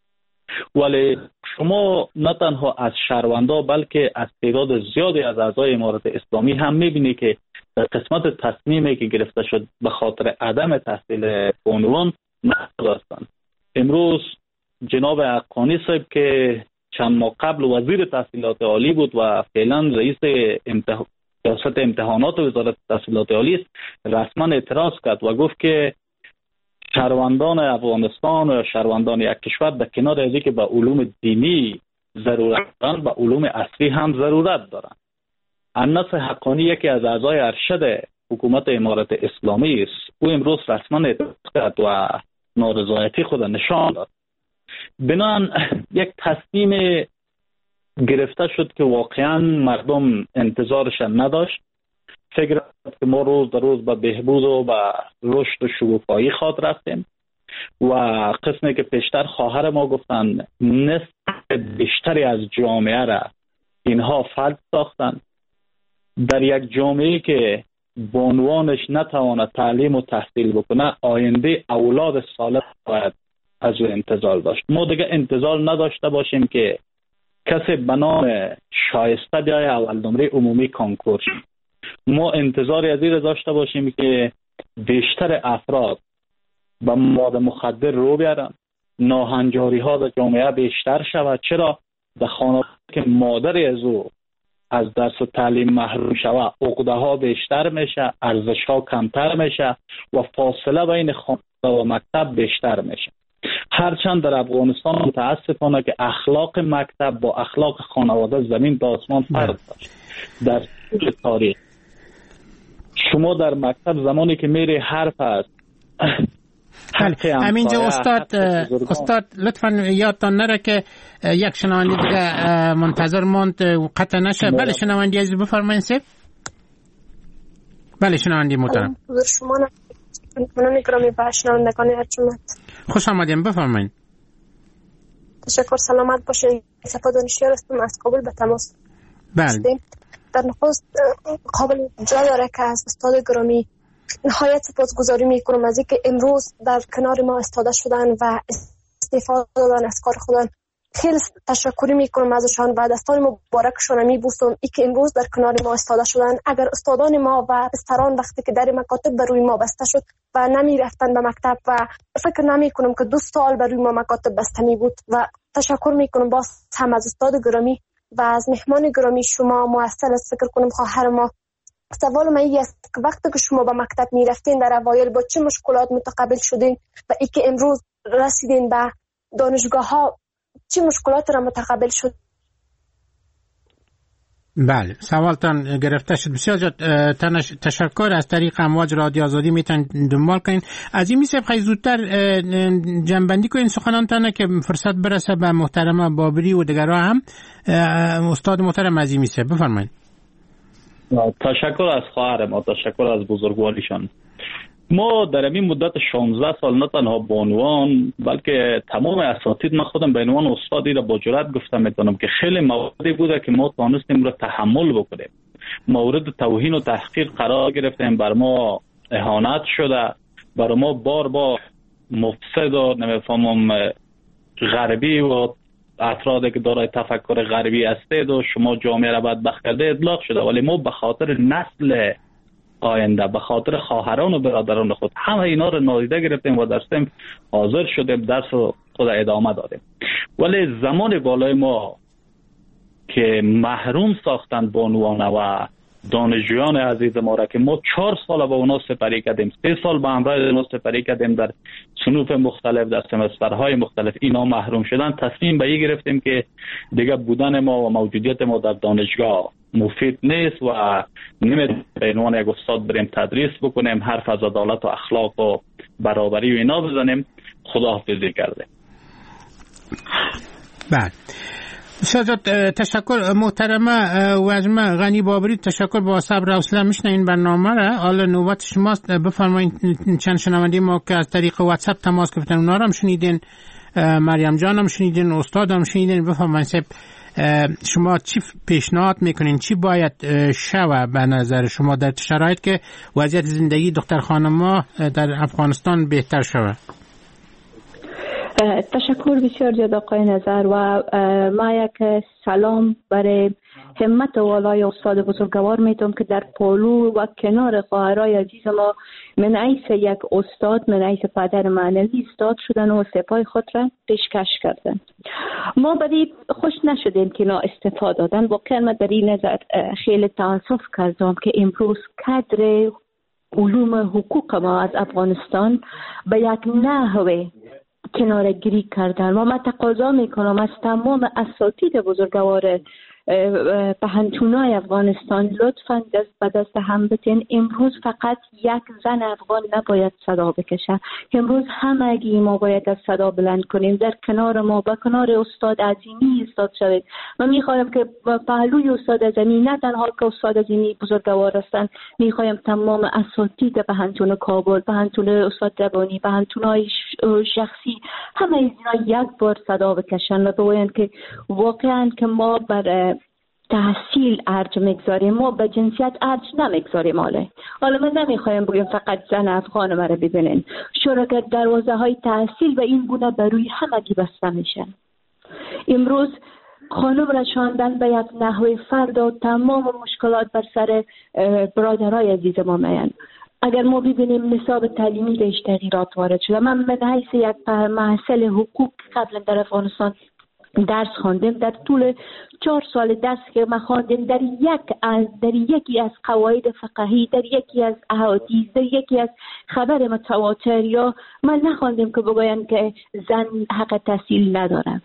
ولی شما نه تنها از شهروندا بلکه از تعداد زیادی از اعضای امارت اسلامی هم میبینی که در قسمت تصمیمی که گرفته شد به خاطر عدم تحصیل عنوان محدود هستند. امروز جناب حقانی صاحب که چند ماه قبل وزیر تحصیلات عالی بود و فعلا رئیس امتح... ریاست امتحانات وزارت تحصیلات عالی است، رسما اعتراض کرد و گفت که شهروندان افغانستان و شهروندان یک کشور به کنار از اینکه به علوم دینی ضرورت دارند، به علوم اصلی هم ضرورت دارند. انس حقانی یکی از اعضای ارشد حکومت امارت اسلامی است. او امروز رسما اعتراض کرد و نارضایتی خود نشان داد. بنابراین یک تصمیم گرفته شد که واقعا مردم انتظارش نداشت. فکر که ما روز در روز به بهبود و به رشد و شکوفایی خواد رفتیم و قسمی که پیشتر خواهر ما گفتن نصف بیشتری از جامعه را اینها فرد ساختن. در یک جامعه که بانوانش نتواند تعلیم و تحصیل بکنه، آینده اولاد صالح باید از او انتظار داشت. ما دیگه انتظار نداشته باشیم که کسی به نام شایسته بیای اول نمره عمومی کنکور. ما انتظار از این داشته باشیم که بیشتر افراد به مواد مخدر رو بیارن، ناهنجاری ها در جامعه بیشتر شود. چرا؟ در خانواده که مادر از او از درس و تعلیم محروم شود، عقده ها بیشتر میشه، ارزش ها کمتر میشه و فاصله بین خانواده و مکتب بیشتر میشه. هرچند در افغانستان متاسفانه که اخلاق مکتب با اخلاق خانواده زمین تا آسمان فرق داشت. در طول تاریخ شما در مکتب زمانی که میری حرف هست همینجا استاد استاد لطفاً یادتان نره که یک شنونده دیگه منتظر موند قطع نشه. بله شنونده عزیز بفرمایید. سه بله شنونده محترم، حضور شما منان گرامی با شنوندگان ارجمند خوش آمدیم، بفرمایید. تشکر، سلامت باشین. صفا دانشیار هستم از کابل به تماس. بله. در نخست قابل جا داره که از استاد گرامی نهایت سپاسگزاری میکنم از اینکه امروز در کنار ما استاده شدن و استفاده دادن از کار خودن. خیلی تشکری میکنم ازشان و دستان مبارکشان میبوسم ای که امروز در کنار ما استاده شدن. اگر استادان ما و بستران وقتی که در مکاتب بر روی ما بسته شد و نمی رفتن به مکتب و فکر نمی کنم که دو سال بر روی ما مکاتب بسته می بود. و تشکر میکنم باز هم از استاد گرامی و از مهمان گرامی شما. مؤثر است فکر کنم خواهر ما. سوال من این است که وقتی که شما به مکتب می رفتین در اوایل با چه مشکلات متقابل شدین و ای که امروز رسیدین به دانشگاه ها چه مشکلات را متقابل شد؟ بله سوالتان گرفته شد. بسیار جد تشکر. از طریق امواج رادیو آزادی میتونید دنبال کنین. از این میشه خیلی زودتر جنبندی کنین سخنانتان که فرصت برسه به محترم بابری و دیگرها هم. استاد محترم از این میشه بفرمایید. تشکر از خواهر ما، تشکر از بزرگواریشان. ما در این مدت شانزده سال نه تنها بانوان بلکه تمام اساتید، من خودم به عنوان استادی را با جرأت گفتم میتونم که خیلی مواردی بوده که ما تونستیم را تحمل بکنیم. مورد توهین و تحقیر قرار گرفتیم، بر ما اهانت شده، بر ما بار بار مفسد و نمیفهمم غربی و افرادی که دارای تفکر غربی هستید و شما جامعه را بدبخت کرده اطلاق شده. ولی ما به خاطر نسل آینده، به خاطر خواهران و برادران خود همه اینا رو نادیده گرفتیم و درستیم حاضر شدیم درس خود ادامه دادیم. ولی زمان بالای ما که محروم ساختن بانوان و دانشجویان عزیز ما را که ما چهار سال با اونا سپری کردیم، سه سال با همراه اونا سپری کردیم در صنوف مختلف، در سمسترهای مختلف، اینا محروم شدن. تصمیم به این گرفتیم که دیگه بودن ما و موجودیت ما در دانشگاه مفید نیست و نمیتونیم به عنوان یک استاد بریم تدریس بکنیم، حرف از عدالت و اخلاق و برابری و اینا بزنیم. خداحافظی کرده. بله بسیار تشکر محترمه وجمه غنی بابری، تشکر. با صبر و حوصله میشنوین برنامه را. حالا نوبت شماست، بفرمایید. چند شنونده ما که از طریق واتساپ تماس گرفتن اونا رو هم شنیدین. مریم جانم شنیدین، استادم شنیدین. بفرمایید شما چی پیشنهاد میکنین، چی باید شوه به نظر شما در شرایط که وضعیت زندگی دختر خانم‌ها در افغانستان بهتر شوه؟ تشکر بسیار زیاد آقای نظر و ما یک سلام برای همت والای استاد بزرگوار میتونم که در پولو و کنار خواهرای عزیز ما من عیس یک استاد، من عیس پدر معنوی استاد شدن و سپای خود را پیشکش کردن. ما بدی خوش نشدیم که اینا استفاده دادن. واقعا من در این نظر خیلی تاسف کردم که امروز کادر علوم حقوق ما از افغانستان به یک نحوه کنارگیری کردن و من تقاضا میکنم از تمام اساتید بزرگوار پهنتونای افغانستان لطفاً دست به دست هم بتین. امروز فقط یک زن افغان نباید صدا بکشه، امروز همگی ما باید از صدا بلند کنیم، در کنار ما با کنار استاد عظیمی استاد شوید. من میخوایم که پهلوی استاد عظیمی نه تنها که استاد عظیمی بزرگوار هستند، میخوایم تمام اساتید پهنتون کابل، پهنتون استاد ربانی، پهنتونای شخصی، همه اینا یک بار صدا بکشن و بگویند که واقعاً که ما بر تحصیل ارج میگذاریم، ما به جنسیت ارج نمیگذاریم. حالا حالا من نمیخوایم بگیم فقط زن افغان مرا ببینین، چرا که دروازه های تحصیل و این گونه بر روی همگی بسته میشن. امروز خانم را شاندن به یک نحوه فرد و تمام مشکلات بر سر برادرای عزیز ما میان. اگر ما ببینیم نصاب تعلیمی بهش تغییرات وارد شده. من به حیث یک محصل حقوق قبلا در افغانستان درس خواندم، در طول چهار سال درس که ما خواندیم در یک از در یکی از قواعد فقهی، در یکی از احادیث، در یکی از خبر متواتر یا من نخواندیم که بگویند که زن حق تحصیل نداره.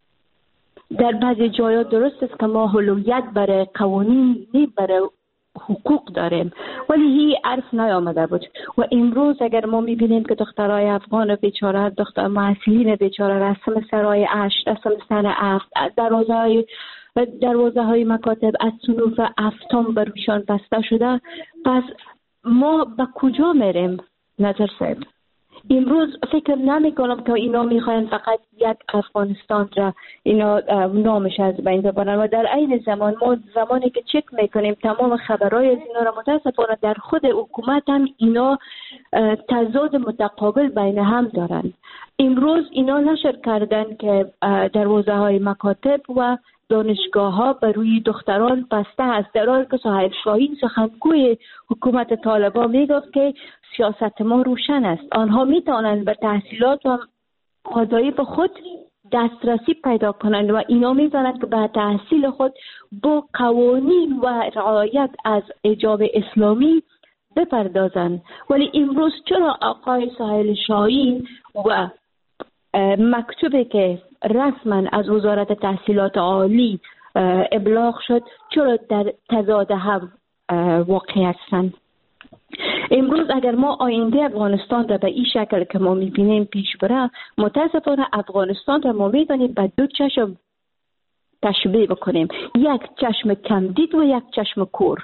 در بعضی جایا درست است که ما اولویت برای قوانین نه برای حقوق داریم، ولی هی عرف نیامده بود. و امروز اگر ما میبینیم که دخترای افغان بیچاره، دختر معصلین بیچاره رسم سرای اشت، رسم سر افت، دروازه های دروازه های مکاتب از صنوف افتام بروشان بسته شده، پس ما به کجا میریم؟ نظر صاحب امروز فکر نمی کنم که اینا میخواین فقط یک افغانستان را اینا نامش از بین ببرن و در عین زمان ما زمانی که چک میکنیم تمام خبرهای از اینا را متاسفانه در خود حکومت هم اینا تضاد متقابل بین هم دارن. امروز اینا نشر کردن که دروازه های مکاتب و دانشگاه ها بر روی دختران بسته است، در حالی که سهیل شاهین سخنگوی حکومت طالبان میگفت که سیاست ما روشن است، آنها میتوانند به تحصیلات و وظایف خود دسترسی پیدا کنند و اینا میتوانند که به تحصیل خود با قوانین و رعایت از حجاب اسلامی بپردازند. ولی امروز چرا آقای سهیل شاهین و مکتوبی که رسما از وزارت تحصیلات عالی ابلاغ شد چرا در تضاد هم واقع هستند؟ امروز اگر ما آینده افغانستان را به این شکل که ما میبینیم پیش بره، متاسفانه افغانستان را ما میتونیم به دو چشم تشبیه بکنیم، یک چشم کمدید و یک چشم کور.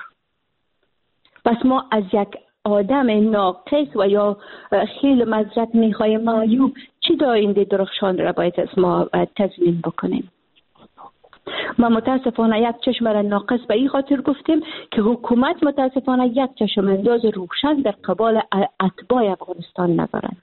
پس ما از یک آدم ناقص و یا خیلی مزرد میخوایم معیوب چی دا آینده درخشان را باید از ما تضمین بکنیم؟ ما متاسفانه یک چشم را ناقص به این خاطر گفتیم که حکومت متاسفانه یک چشم انداز روشن در قبال اتباع افغانستان ندارند.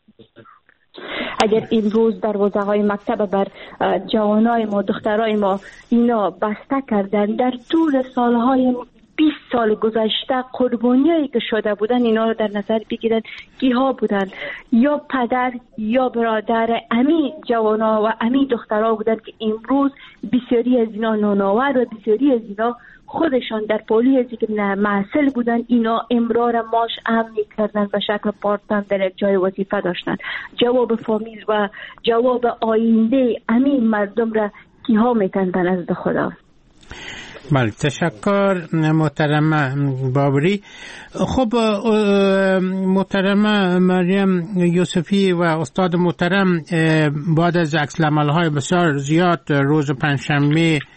اگر این روز دروازه های مکتب بر جوانای ما، دخترای ما اینا بسته کردن، در طول سالهای بیست سال گذشته قربانیایی که شده بودن اینا رو در نظر بگیرن کیها بودن؟ یا پدر یا برادر امی جوانا و امی دخترها بودن که امروز بسیاری از اینا نانآور و بسیاری از اینا خودشان در پولی از که محصل بودن، اینا امرار ماش ام میکردن به شکل پارتن در یک جای وظیفه داشتن. جواب فامیل و جواب آینده امی مردم را کیها میتن به نزد خدا؟ بله، تشکر محترم بابری. خب محترم مریم یوسفی و استاد محترم، بعد از عکس العمل‌های بسیار زیاد روز پنجشنبه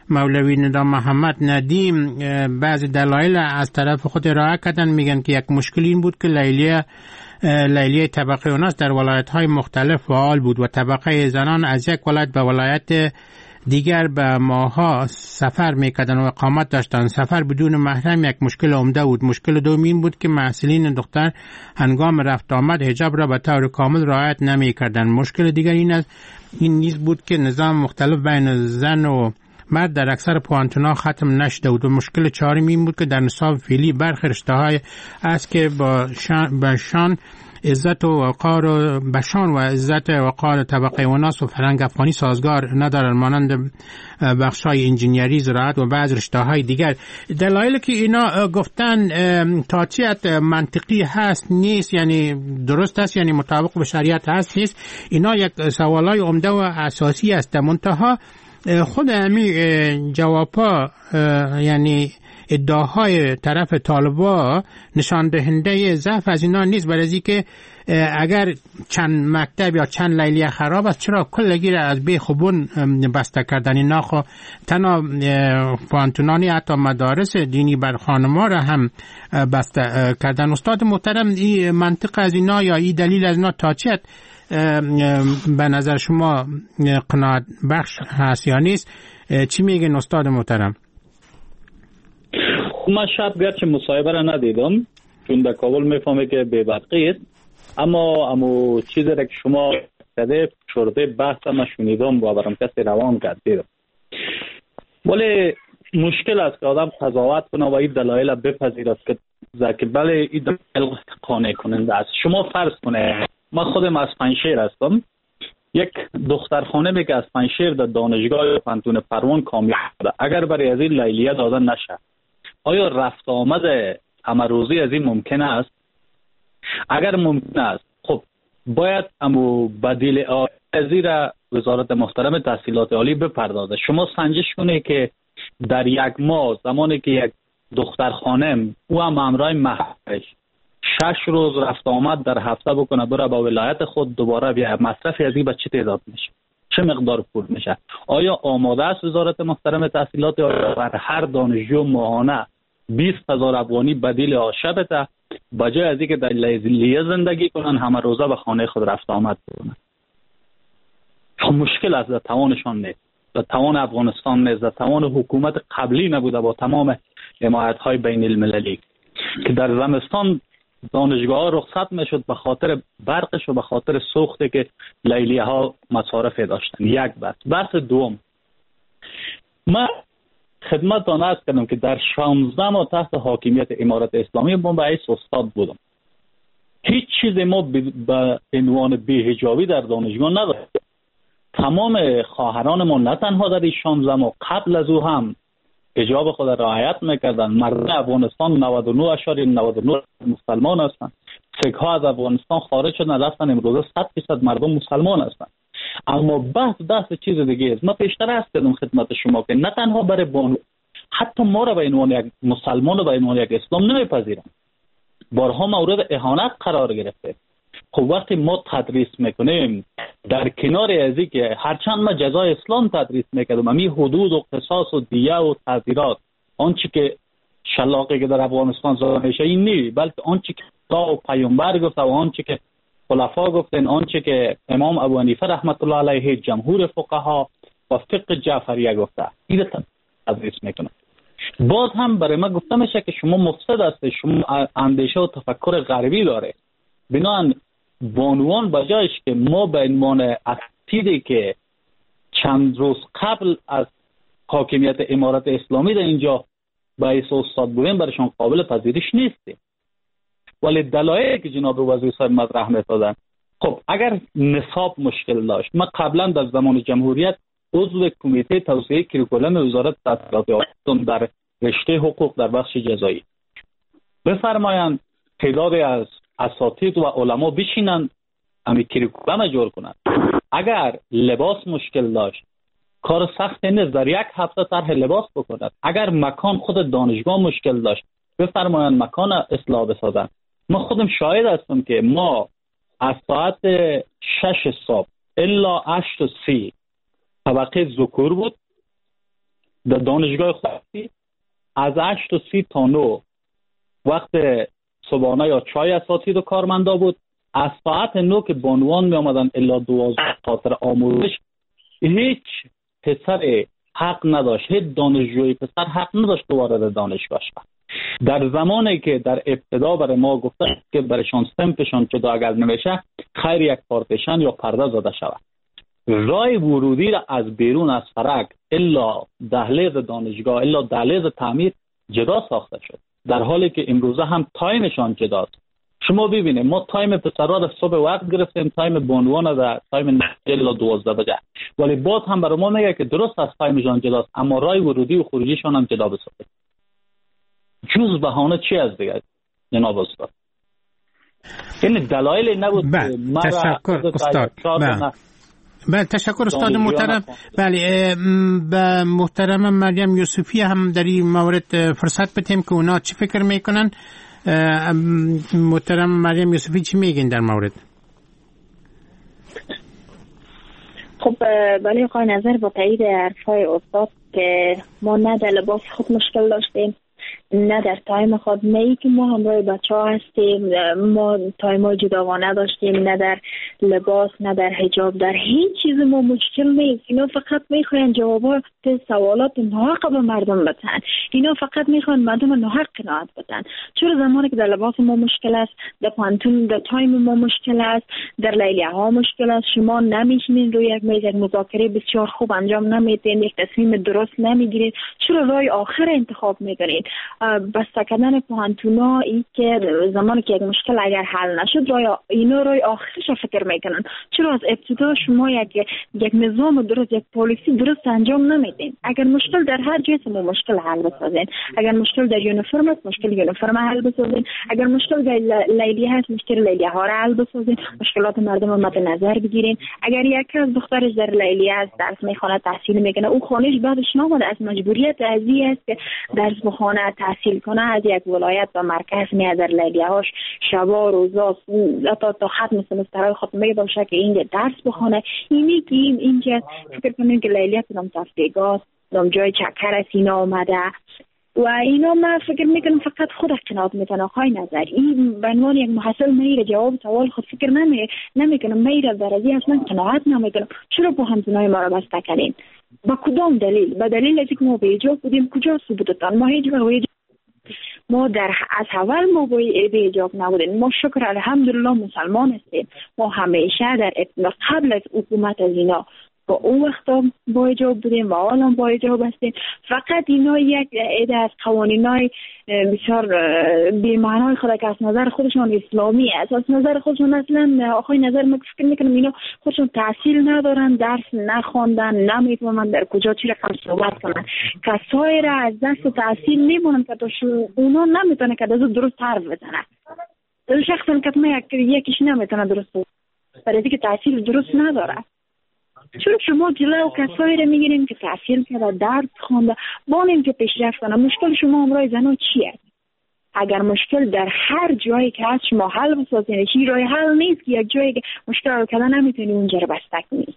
مولوی ندا محمد ندیم بعض دلایل از طرف خود ارائه کردن. میگن که یک مشکل این بود که لیلیه لیلیه طبقه اوناس در ولایت‌های مختلف فعال بود و طبقه زنان از یک ولایت به ولایت دیگر به ماها سفر میکردن و اقامت داشتن. سفر بدون محرم یک مشکل عمده بود. مشکل دوم این بود که محصلین دختر هنگام رفت آمد حجاب را به طور کامل رعایت نمیکردند. مشکل دیگر این از این نیز بود که نظام مختلف بین زن و مرد در اکثر پوانتونا ختم نشده بود. و مشکل چهارم این بود که در نصاب فعلی برخی رشته‌های است که با شان, با شان عزت و وقار و بشان و عزت و وقار طبقه اوناس و فرهنگ افغانی سازگار ندارند، مانند بخش‌های انجینیری، زراعت و بعض رشته‌های دیگر. دلایلی که اینا گفتن تا چه حد منطقی هست نیست، یعنی درست است، یعنی مطابق به شریعت هست نیست، اینا یک سوالای عمده و اساسی است. منتها خود امی جوابا یعنی ادعاهای طرف طالبا نشان دهنده ضعف از اینا نیست، برای اینکه اگر چند مکتب یا چند لیلیه خراب است چرا کلگی را از بی خوبون بسته کردن؟ اینا خو تنها پانتونانی حتی مدارس دینی بر خانما را هم بسته کردن. استاد محترم این منطق از اینا یا این دلیل از اینا تا چه به نظر شما قناعت بخش هست یا نیست؟ چی میگن استاد محترم؟ من شب گرچه مصاحبه را ندیدم چون در کابل میفهمه که بے برقی است، اما اما چیزی را که شما کده شرده بحث ما شنیدم و برام کسی روان کرد دیدم. ولی مشکل است که آدم قضاوت کنه و این دلایل بپذیرد که زکی بله این دلایل قانع کننده است. شما فرض کنه من خودم از پنجشیر هستم، یک دخترخانه می که از پنجشیر در دانشگاه پانتون پروان کامیاب شده، اگر برای از این لیلیه دادن نشه آیا رفت آمد همه روزی از این ممکن است؟ اگر ممکن است خب باید امو بدیل ازی را وزارت محترم تحصیلات عالی بپردازه. شما سنجش کنه که در یک ماه زمانی که یک دختر خانم او هم همراه مهرش شش روز رفت آمد در هفته بکنه بره با ولایت خود دوباره بیا، مصرف از این به چه تعداد میشه؟ چه مقدار پول میشه؟ آیا آماده است وزارت محترم تحصیلات عالی بر هر دانشجو ماهانه بیست هزار افغانی بدیل آشه بده بجای از اینکه در لیلیه زندگی کنن همه روزه به خانه خود رفت آمد کنن؟ مشکل است، در توانشان نیست، در توان افغانستان نیست، در توان حکومت قبلی نبوده با تمام حمایت های بین المللی که در زمستان دانشگاه ها رخصت میشد به خاطر برقش و به خاطر سوخته که لیلیه ها مصارف داشتن. یک بحث. بحث دوم، من خدمتتان عرض کردم که در شانزده ماه تحت حاکمیت امارت اسلامی من به ایس استاد بودم. هیچ چیز ما به عنوان بی‌حجابی در دانشگاه نداشت. تمام خواهران ما نه تنها در این شانزده ماه قبل از او هم حجاب خود رعایت میکردن. مردم افغانستان نود و نه اشاریه نود و نه مسلمان هستند. سیک ها از افغانستان خارج شدن رفتن، امروزه صد درصد مردم مسلمان هستند. اما بحث بحث چیز دیگه است. من پیشتر عرض کردم خدمت شما که نه تنها برای بانو، حتی ما را به عنوان یک مسلمان و به عنوان یک اسلام نمیپذیرن. بارها مورد اهانت قرار گرفته. خب وقتی ما تدریس میکنیم در کنار از اینکه هرچند ما جزای اسلام تدریس میکردم، امی حدود و قصاص و دیه و تعزیرات، آنچه که شلاقی که در افغانستان زده میشه این نیست، بلکه آنچه که خدا و پیامبر گفته و آنچه که خلفا گفتن، آنچه که امام ابو حنیفه رحمت الله علیه جمهور فقها و فقه جعفریه گفته، این تدریس میکنه. باز هم برای ما گفته میشه که شما مفسد هستی، شما اندیشه و تفکر غربی داره. بنابراین بانوان بجایش که ما به عنوان اساتیدی که چند روز قبل از حاکمیت امارت اسلامی در اینجا باعث استاد بودیم برایشان قابل پذیرش نیستیم. ولی دلایلی که جناب وزیر صاحب مطرح می‌سازن، خب اگر نصاب مشکل داشت، من قبلا در زمان جمهوریت عضو کمیته توسعه کریکولوم وزارت تحصیلات عالی در رشته حقوق در بخش جزایی، بفرمایند تعدادی از اساتید و علما بشینن امی کریکولوم جور کنند. اگر لباس مشکل داشت کار سخت نیست، در یک هفته طرح لباس بکنند. اگر مکان خود دانشگاه مشکل داشت بفرمایند مکان اصلاح بسازند. ما خودم شاهد هستم که ما از ساعت شش صبح الا هشت و سی طبقه ذکور بود، در دانشگاه خصوصی از هشت و سی تا نه وقت صبحانه یا چای اساتید و کارمندا بود. از ساعت نه که بانوان می آمدن الا دوازده خاطر آموزش، هیچ پسر حق نداشت، هیچ دانشجوی پسر حق نداشت که وارد دانشگاه شود. در زمانی که در ابتدا برای ما گفته که برایشان سمتشان جدا اگر نمیشه خیر یک پارتیشن یا پرده زده شود. رای ورودی را از بیرون از فرق الا دهلیز دانشگاه الا دهلیز تعمیر جدا ساخته شد، در حالی که امروزه هم تایمشان جداست. شما ببینید ما تایم پسرها را صبح وقت گرفتیم، تایم بانوان را تایم الا دوازده بجه، ولی باز هم برای ما میگه که درست از تایمشان جداست، اما رای ورودی و خروجیشان هم جدا بسازید. جز بهانه چی از دیگه جناب استاد؟ این دلایل نبود. تشکر استاد. بله تشکر استاد محترم. بله به محترم مریم یوسفی هم در این مورد فرصت بدیم که اونا چی فکر میکنن. محترم مریم یوسفی چی میگین در مورد؟ خب بله آقای نظر با تایید حرفای استاد که ما نه در لباس خود مشکل داشتیم نه در تایم خود، نه ای که ما همراه بچه ها هستیم ما تایم ها جداوانه داشتیم، نه در لباس نه در حجاب، در هیچ چیز ما مشکل نیست. اینا فقط میخواین جوابات سوالات ناحق به مردم بدن، اینا فقط میخواین مردم ناحق قناعت بدن. چرا زمانی که در لباس ما مشکل است، در پانتون در تایم ما مشکل است، در لیلیه ها مشکل است، شما نمیشینین روی یک میز یک مذاکره بسیار خوب انجام نمیدین، یک تصمیم درست نمیگیرید، چرا راه آخر انتخاب میکنید؟ بسته کردن پانتونا ای که زمانی که یک مشکل اگر حل نشد راه اینا راه آخرش فکر میکنن. چرا از ابتدا شما یک یک نظام درست یک پالیسی درست انجام نمیدین؟ اگر مشکل در هر جای ما مشکل حل بسازین، اگر مشکل در یونیفرم است مشکل یونیفرم حل بسازین، اگر مشکل در لیلیه هست مشکل لیلیه ها را حل بسازین، مشکلات مردم رو مد نظر بگیرین. اگر یک از دخترش در لیلیه است درس میخونه تحصیل میکنه، او خانهش بعدش نمونه از مجبوریت ازی است که درس بخونه تحصیل کنه، از یک ولایت به مرکز میاد در لیلیه هاش شبا روزا تا تا ختم سمسترهای ختمه باشه که اینجا درس بخونه. اینی که اینجا فکر کنیم که لیلیه کدام تفریگاه کدام جای چکر است اینا آمده و اینا ما فکر میکنم فقط خود قناعت میکنه. آقای نظر این به عنوان یک محصل میره جواب سوال خود فکر نمی نمیکنم میره درازی اصلا قناعت نمیکنم. چرا با همزنای ما رو بسته کردین؟ با کدام دلیل؟ با دلیل از اینکه ما به ایجاب بودیم. کجا ثبوتتان؟ ما هیچ وقت ما در از اول ما با ایجاب نبودیم. ما شکر الحمدلله مسلمان هستیم. ما همیشه در قبل از حکومت از اینا با اون وقتا با ایجاب بودیم و الان با ایجاب هستیم. فقط اینا یک عده از قوانینای بسیار بی‌معنای خود که از نظر خودشون اسلامی است، از نظر خودشون اصلا آخوی نظر من فکر میکنم اینا خودشون تحصیل ندارن، درس نخوندن، نمیتونن در کجا چی رقم صحبت کنن. کسایی را از دست تحصیل میمونن که تو اونا نمیتونه که درست حرف بزنن. شخصا که ما یکیش نمیتونه درست برای که تحصیل درست نداره. چون شما جلو کسایی رو میگیریم که تحصیل کرده درس خونده بانیم که پیشرفت کنه. مشکل شما امروز زنان چیه؟ اگر مشکل در هر جایی که هست شما حل بسازین، این راه حل نیست که یک جایی که مشکل رو کردن نمیتونی اونجا رو بسته کنی.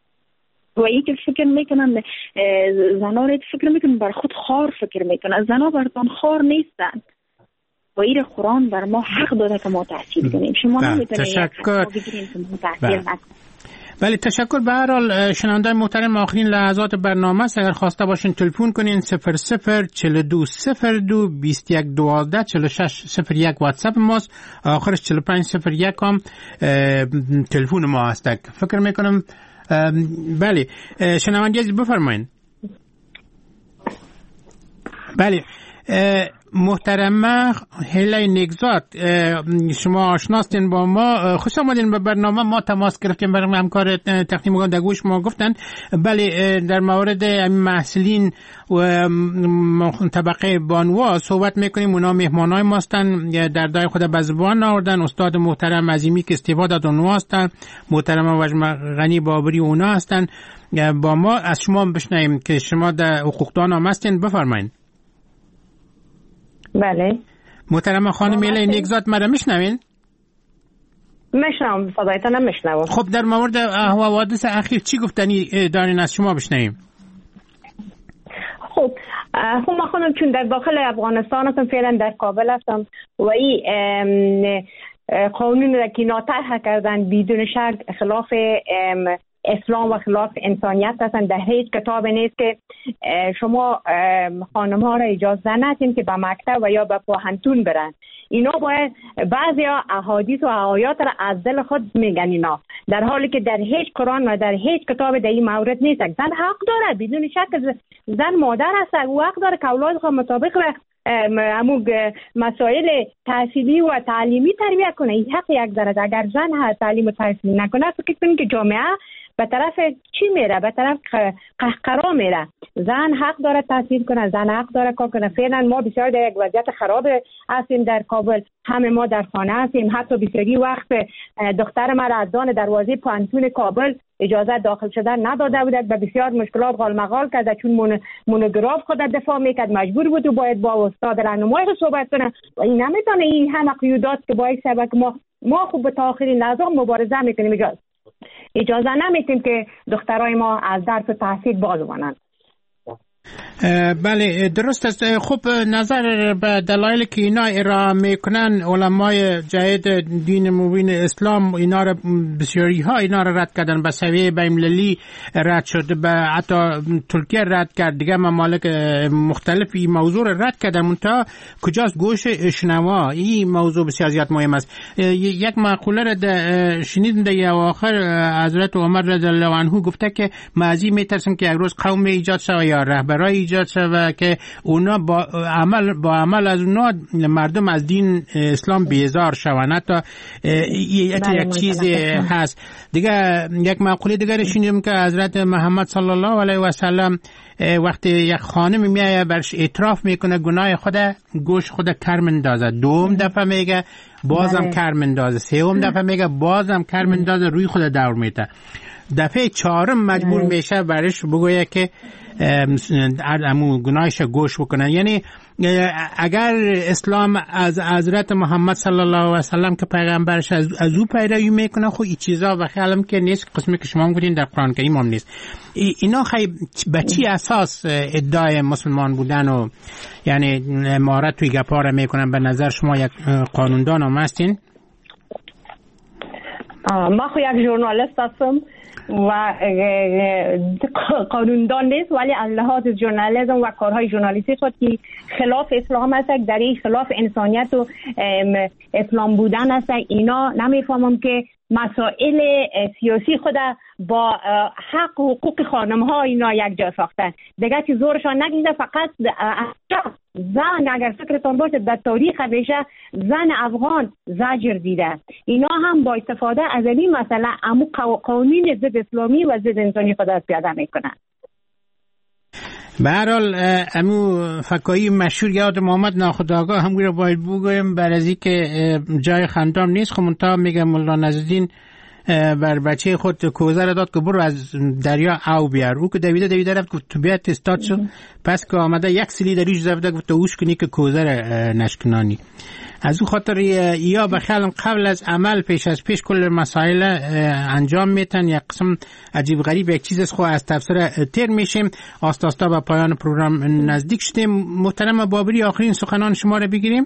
و این که فکر میکنن زنان رو فکر میکنن بر خود خار فکر میکنن. زنان برتان خار نیستن و این قرآن بر ما حق داده که ما تحصیل کنیم. شما نمیتونید تشکر. تحصیل نکنید. بله تشکر. به هر حال شنوندگان محترم آخرین لحظات برنامه است. اگر خواسته باشین تلفن کنین صفر صفر چهل و دو صفر دو بیست و یک دوازده چهل و شش صفر یک واتساپ ماست، آخرش چهل و پنج صفر یک هم تلفن ما هست. فکر میکنم بله شنونده عزیز بفرمایید. بله محترمه هیله نگزاد شما آشناستین با ما، خوش آمدین به برنامه. ما تماس گرفتیم برای همکار تقدیم در گوش ما گفتن بله در مورد محصلین و طبقه بانوا صحبت میکنیم. اونا مهمانای ما هستن، در دای خود به زبان آوردن. استاد محترم عظیمی که استفاده از اونها هستن، محترم وجم غنی بابری اونا هستن با ما. از شما بشنویم که شما در حقوقدان هم هستین، بفرمایید. بله محترم خانم ایله نگزاد مرا میشنوین؟ میشنوم، صدایتان هم میشنوم. خب در مورد حوادث اخیر چی گفتنی دارین از شما بشنویم؟ خب خب ما خودم چون در داخل افغانستان هستم، فعلا در کابل هستم و این قانون را که ناطرح کردن بدون شک خلاف اسلام و خلاف انسانیت هستن. در هیچ کتاب نیست که شما خانم ها را اجازه ندین که به مکتب و یا به پوهنتون برن. اینا باید بعضی احادیث و آیات را از دل خود میگن اینا، در حالی که در هیچ قرآن و در هیچ کتاب در این مورد نیست. زن حق داره بدون شک، زن مادر هست و حق داره که اولاد خود مطابق همون مسائل تحصیلی و تعلیمی تربیت کنه. این حق یک درجه. اگر زن هست تعلیم و تحصیل نکنه فکر کنید که جامعه به طرف چی میره؟ به طرف قهقرا میره. زن حق داره تحصیل کنه، زن حق داره کار کنه. فعلا ما بسیار در یک وضعیت خراب هستیم در کابل، همه ما در خانه هستیم. حتی بسیاری وقت دختر من از دان دروازه پانتون کابل اجازه داخل شدن نداده بودند و بسیار مشکلات غالمغال کرد، چون مون مونوگراف خود دفاع میکرد، مجبور بود و باید با استاد راهنمای صحبت کنه و این نمیتونه. این همه قیودات که باعث شود که ما ما خوب تا آخرین لحظه مبارزه میکنیم. اجازه اجازه نمیتیم که دخترای ما از درس و تحصیل باز مانند. بله درست است. خب نظر به دلایلی که اینا ارائه میکنن علمای جهاد دین مبین اسلام، اینا را بسیاری ها اینا را رد کردن، به سویه بین‌المللی رد شده، به حتی ترکیه رد کرد، دیگه ممالک مختلف این موضوع را رد کردن. منتها کجاست گوش شنوا؟ این موضوع بسیار زیاد مهم است. یک مقوله را شنیدم در آخر حضرت عمر رضی الله عنه گفته که معزی میترسن که یک روز قوم ایجاد شود یا رهبرای ایجاد شود که اونا با عمل با عمل از اونا مردم از دین اسلام بیزار شوند. تا یک یک چیز هست دیگه. یک مقوله دیگر شنیدم که حضرت محمد صلی الله علیه و سلم وقتی یک خانم میایه برش اعتراف میکنه گناه خود، گوش خود کر مندازه، دوم دفعه میگه بازم کر مندازه، سوم دفعه میگه بازم کر مندازه، روی خود دور میده. دفعه چهارم مجبور میشه برش بگویه که امو گناهش گوش بکنن. یعنی اگر اسلام از حضرت محمد صلی الله علیه و سلم که پیغمبرش از, از او پیروی میکنه، خب این چیزا و خیالم که نیست، قسمی که شما گفتین در قرآن کریم هم نیست. اینا خیلی به چی اساس ادعای مسلمان بودن و یعنی امارت توی گپاره میکنن؟ به نظر شما یک قانوندان هم هستین؟ ما خو یک ژورنالیست هستم و قانوندان نیست، ولی از لحاظ ژورنالیسم و کارهای ژورنالیستی خود که خلاف اسلام است، در این خلاف انسانیت و اسلام بودن است، اینا نمیفهمم که مسائل سیاسی خود با حق و حقوق خانم ها اینا یک جا ساختن. دیگه چی زورشان نگیده. فقط زن، اگر فکرتان باشه در تاریخ همیشه زن افغان زجر دیده. اینا هم با استفاده از این مسئله امو قوانین ضد اسلامی و ضد انسانی خود از پیاده میکنن. به هر حال امو فکایی مشهور یاد محمد ناخودآگاه هم رو باید بگویم، بر از که جای خندام نیست. خب منتها میگم مولا نصرالدین بر بچه خود کوزه را داد که برو از دریا او بیار. او که دویده دویده رفت گفت تو بیاد تستاد شد، پس که آمده یک سلی دریش زفته گفت اوش کنی که کوزه را نشکنانی. از او خاطر یا بخیالم قبل از عمل پیش از پیش کل مسائل انجام میتن. یک قسم عجیب غریب یک چیز از خود از تفسیر تیر میشیم. آستا آستا به پایان پروگرام نزدیک شدیم. محترم بابری آخرین سخنان شما را بگیریم.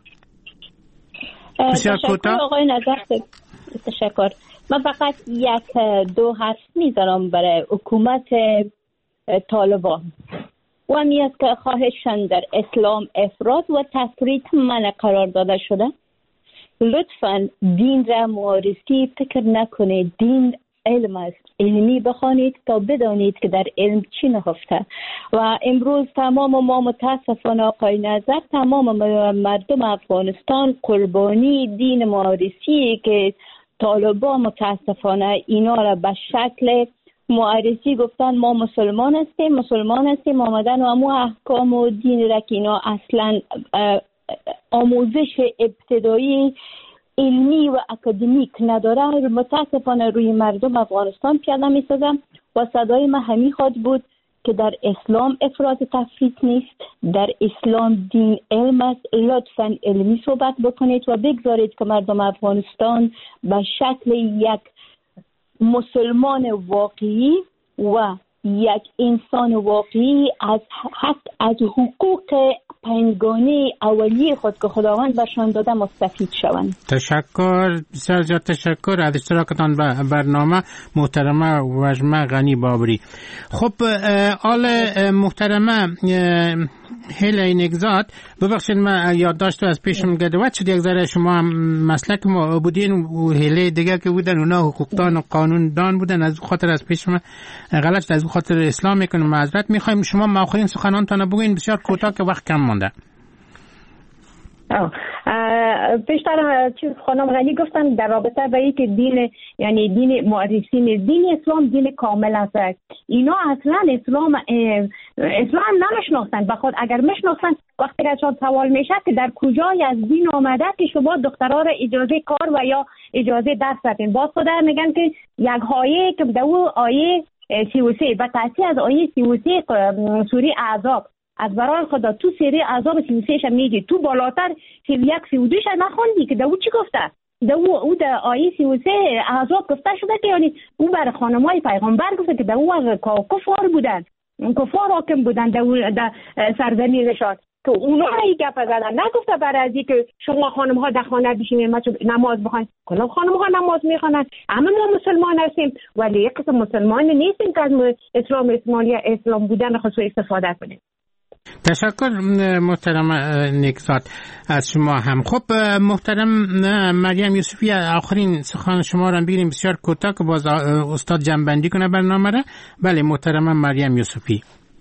بسیار کوتاه. آقای نظر تشکر. من فقط یک دو حرف میذارم برای حکومت طالبان و همی است که خواهشان در اسلام افراط و تفریط منع قرار داده شده. لطفاً دین را معارضی فکر نکنید. دین علم است، علمی بخوانید تا بدانید که در علم چی نهفته. و امروز تمام ما متاسفانه آقای نظر، تمام مردم افغانستان قربانی دین معارضی که طالبان متاسفانه اینا را به شکل معرفی گفتن ما مسلمان هستیم مسلمان هستیم آمدن و امو احکام و دین را که اینا اصلا آموزش ابتدایی علمی و اکادمیک نداره، متاسفانه روی مردم افغانستان پیاده می سازم. و صدای من همی خواد بود که در اسلام افراط تفریط نیست، در اسلام دین علم است. لطفاً علمی صحبت بکنید و بگذارید که مردم افغانستان به شکل یک مسلمان واقعی و یک انسان واقعی از حق از حقوق پنجگانه اولیه خود که خداوند برشان داده مستفید شوند. تشکر، بسیار زیاد تشکر از اشتراکتان به برنامه محترمه وژمه غنی بابری. خب آل محترمه هیله نگزاد، ببخشید من یادداشت از پیشم گرفت شد، یک ذره شما هم مسلک ما بودین و هیله دیگه که بودن اونا حقوقدان و قانون دان بودن، از خاطر از پیشم غلط از خاطر اسلام میکنم معذرت میخوایم. شما ماخرین سخنانتان بگوین، بسیار کوتاه که وقت کم مانده. بیشتر چیز خانم غنی گفتن در رابطه با اینکه دین یعنی دین معرفین دین اسلام دین کامل است. اینا اصلا اسلام اسلام نمیشناسن. بخاطر اگر میشناسن وقتی که ازشان سوال میشه که در کجای از دین آمده که شما دخترها را اجازه کار و یا اجازه درس بدین، باز خدا میگن که یک آیه که در اون آیه سی و سه و تحصیل از آیه سی و سه سوره احزاب از برای خدا تو سری عذاب سی و سه ش میگی، تو بالاتر سی و یک سی و دو ش نخوندی که دو چی گفته؟ دو او در آیه سی و سه عذاب گفته شده که یعنی او بر خانمای پیغمبر گفته که دو از کفار بودن، کفار حاکم بودن در سرزمینشان، که اونا را این گپ زدن. نگفته برای ازی که شما خانم ها در خانه بشین نماز بخواین. کلا خانم ها نماز میخوانند، همه ما مسلمان هستیم، ولی یک قسم مسلمان نیستیم که از اسلام اسلامی اسلام بودن خود استفاده کنیم. تشکر محترم نیکزاد از شما هم. خب محترم مریم یوسفی، آخرین سخن شما را بگیریم بسیار کوتاه که باز استاد جنبندی کنه برنامه را. بله محترم مریم یوسفی.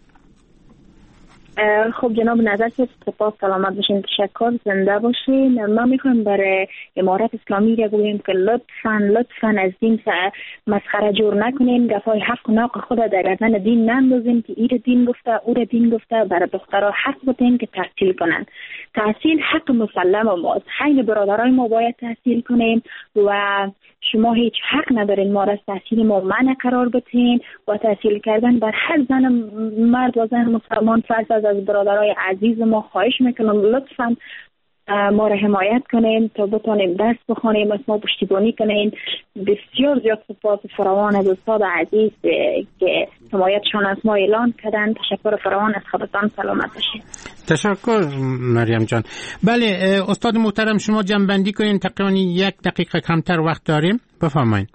خب جناب نظر که سپاس، سلامت باشین، تشکر، زنده باشین. من میخوام برای امارت اسلامی را بگویم که لطفاً لطفاً از دین مسخره جور نکنین، گفای حق و ناق خود در گردن دین نندازین که این دین گفته او را دین گفته. برای دخترها حق بتین که تحصیل کنن. تحصیل حق مسلم ماست، حین برادرای ما باید تحصیل کنیم و شما هیچ حق ندارین ما را از تحصیل ما منع قرار بدین و تحصیل کردن بر هر زن مرد و زن مسلمان فرض از از برادرای عزیز ما. خواهش میکنم لطفاً ما را حمایت کنین تا بتونیم درس بخونیم، از ما پشتیبانی کنین. بسیار زیاد سپاس فراوان از استاد عزیز که حمایتشان از ما اعلان کردن. تشکر فراوان از خودتان، سلامت باشید. تشکر مریم جان. بله استاد محترم شما جنبندی کنین، تقریبا یک دقیقه کمتر وقت داریم، بفرمایید.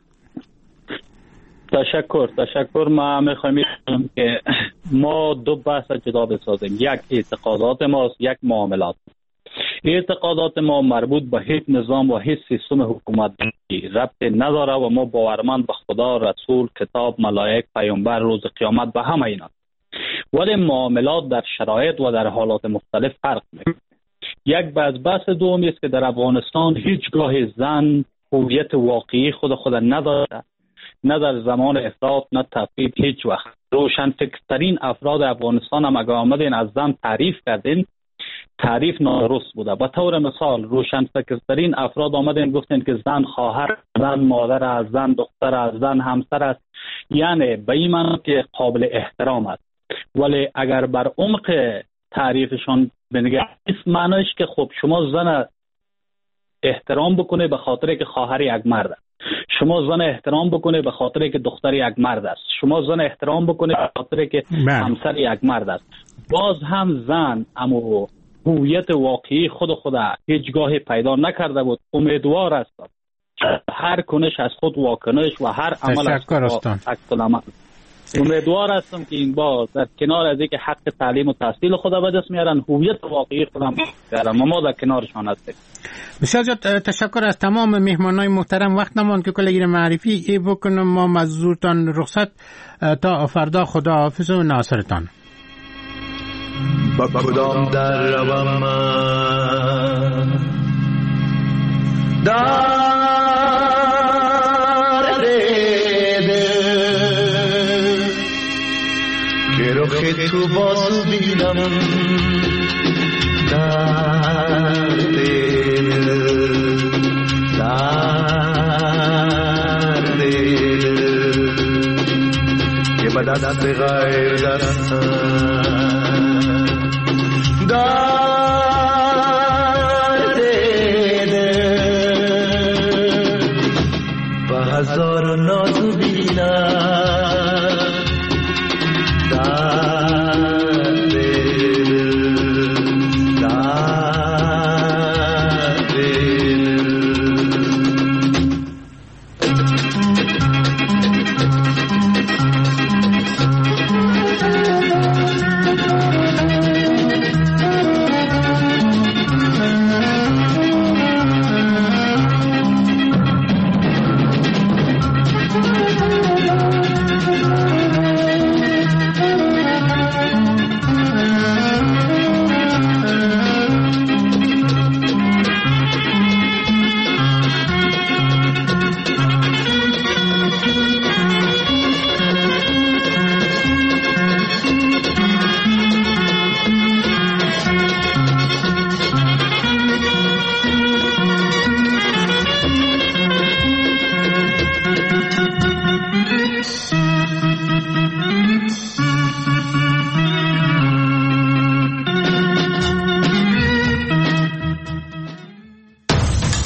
تشکر تشکر ما میخوایم که ما دو بحث جدا بسازیم، یک اعتقادات ماست، یک معاملات. اعتقادات ما مربوط به هیچ نظام و هیچ سیستم حکومتی ربط نداره و ما باورمند به خدا، رسول، کتاب، ملائک، پیامبر، روز قیامت به همه اینا. ولی معاملات در شرایط و در حالات مختلف فرق میکنه. یک بحث بحث دومی است که در افغانستان هیچگاه زن هویت واقعی خود خود نداره، نه در زمان افراط نه تفرید. هیچ وقت روشن فکرترین افراد افغانستان هم اگه آمدین از زن تعریف کردین، تعریف نادرست بوده. به طور مثال روشن فکرترین افراد آمدین گفتین که زن خواهر، زن مادر است، زن دختر است، زن همسر است، یعنی به این معنی که قابل احترام است. ولی اگر بر عمق تعریفشان بنگه اسم معنیش که خب شما زن احترام بکنه به خاطر که خواهر یک مرد است، شما زن احترام بکنه به خاطر که دختر یک مرد است، شما زن احترام بکنه به خاطر که همسر یک مرد است. باز هم زن اما هویت واقعی خود خدا هیچگاه پیدا نکرده بود. امیدوار است هر کنش از خود واکنش و هر عمل از خود عمل. امیدوار هستم که این باز در کنار از اینکه حق تعلیم و تحصیل خدا به دست میارن، هویت واقعی خودم بیارن و ما در کنارشان هستیم. بسیار زیاد تشکر از تمام مهمانای محترم. وقت نماند که کلگیر معرفی ای بکنم. ما مزورتان رخصت تا فردا. خدا حافظ و ناصرتان. با کدام در روم من در دیده که رخ تو باز بینم در دیده در دیده که به دست غیر دستم در دیده به هزار ناز بینم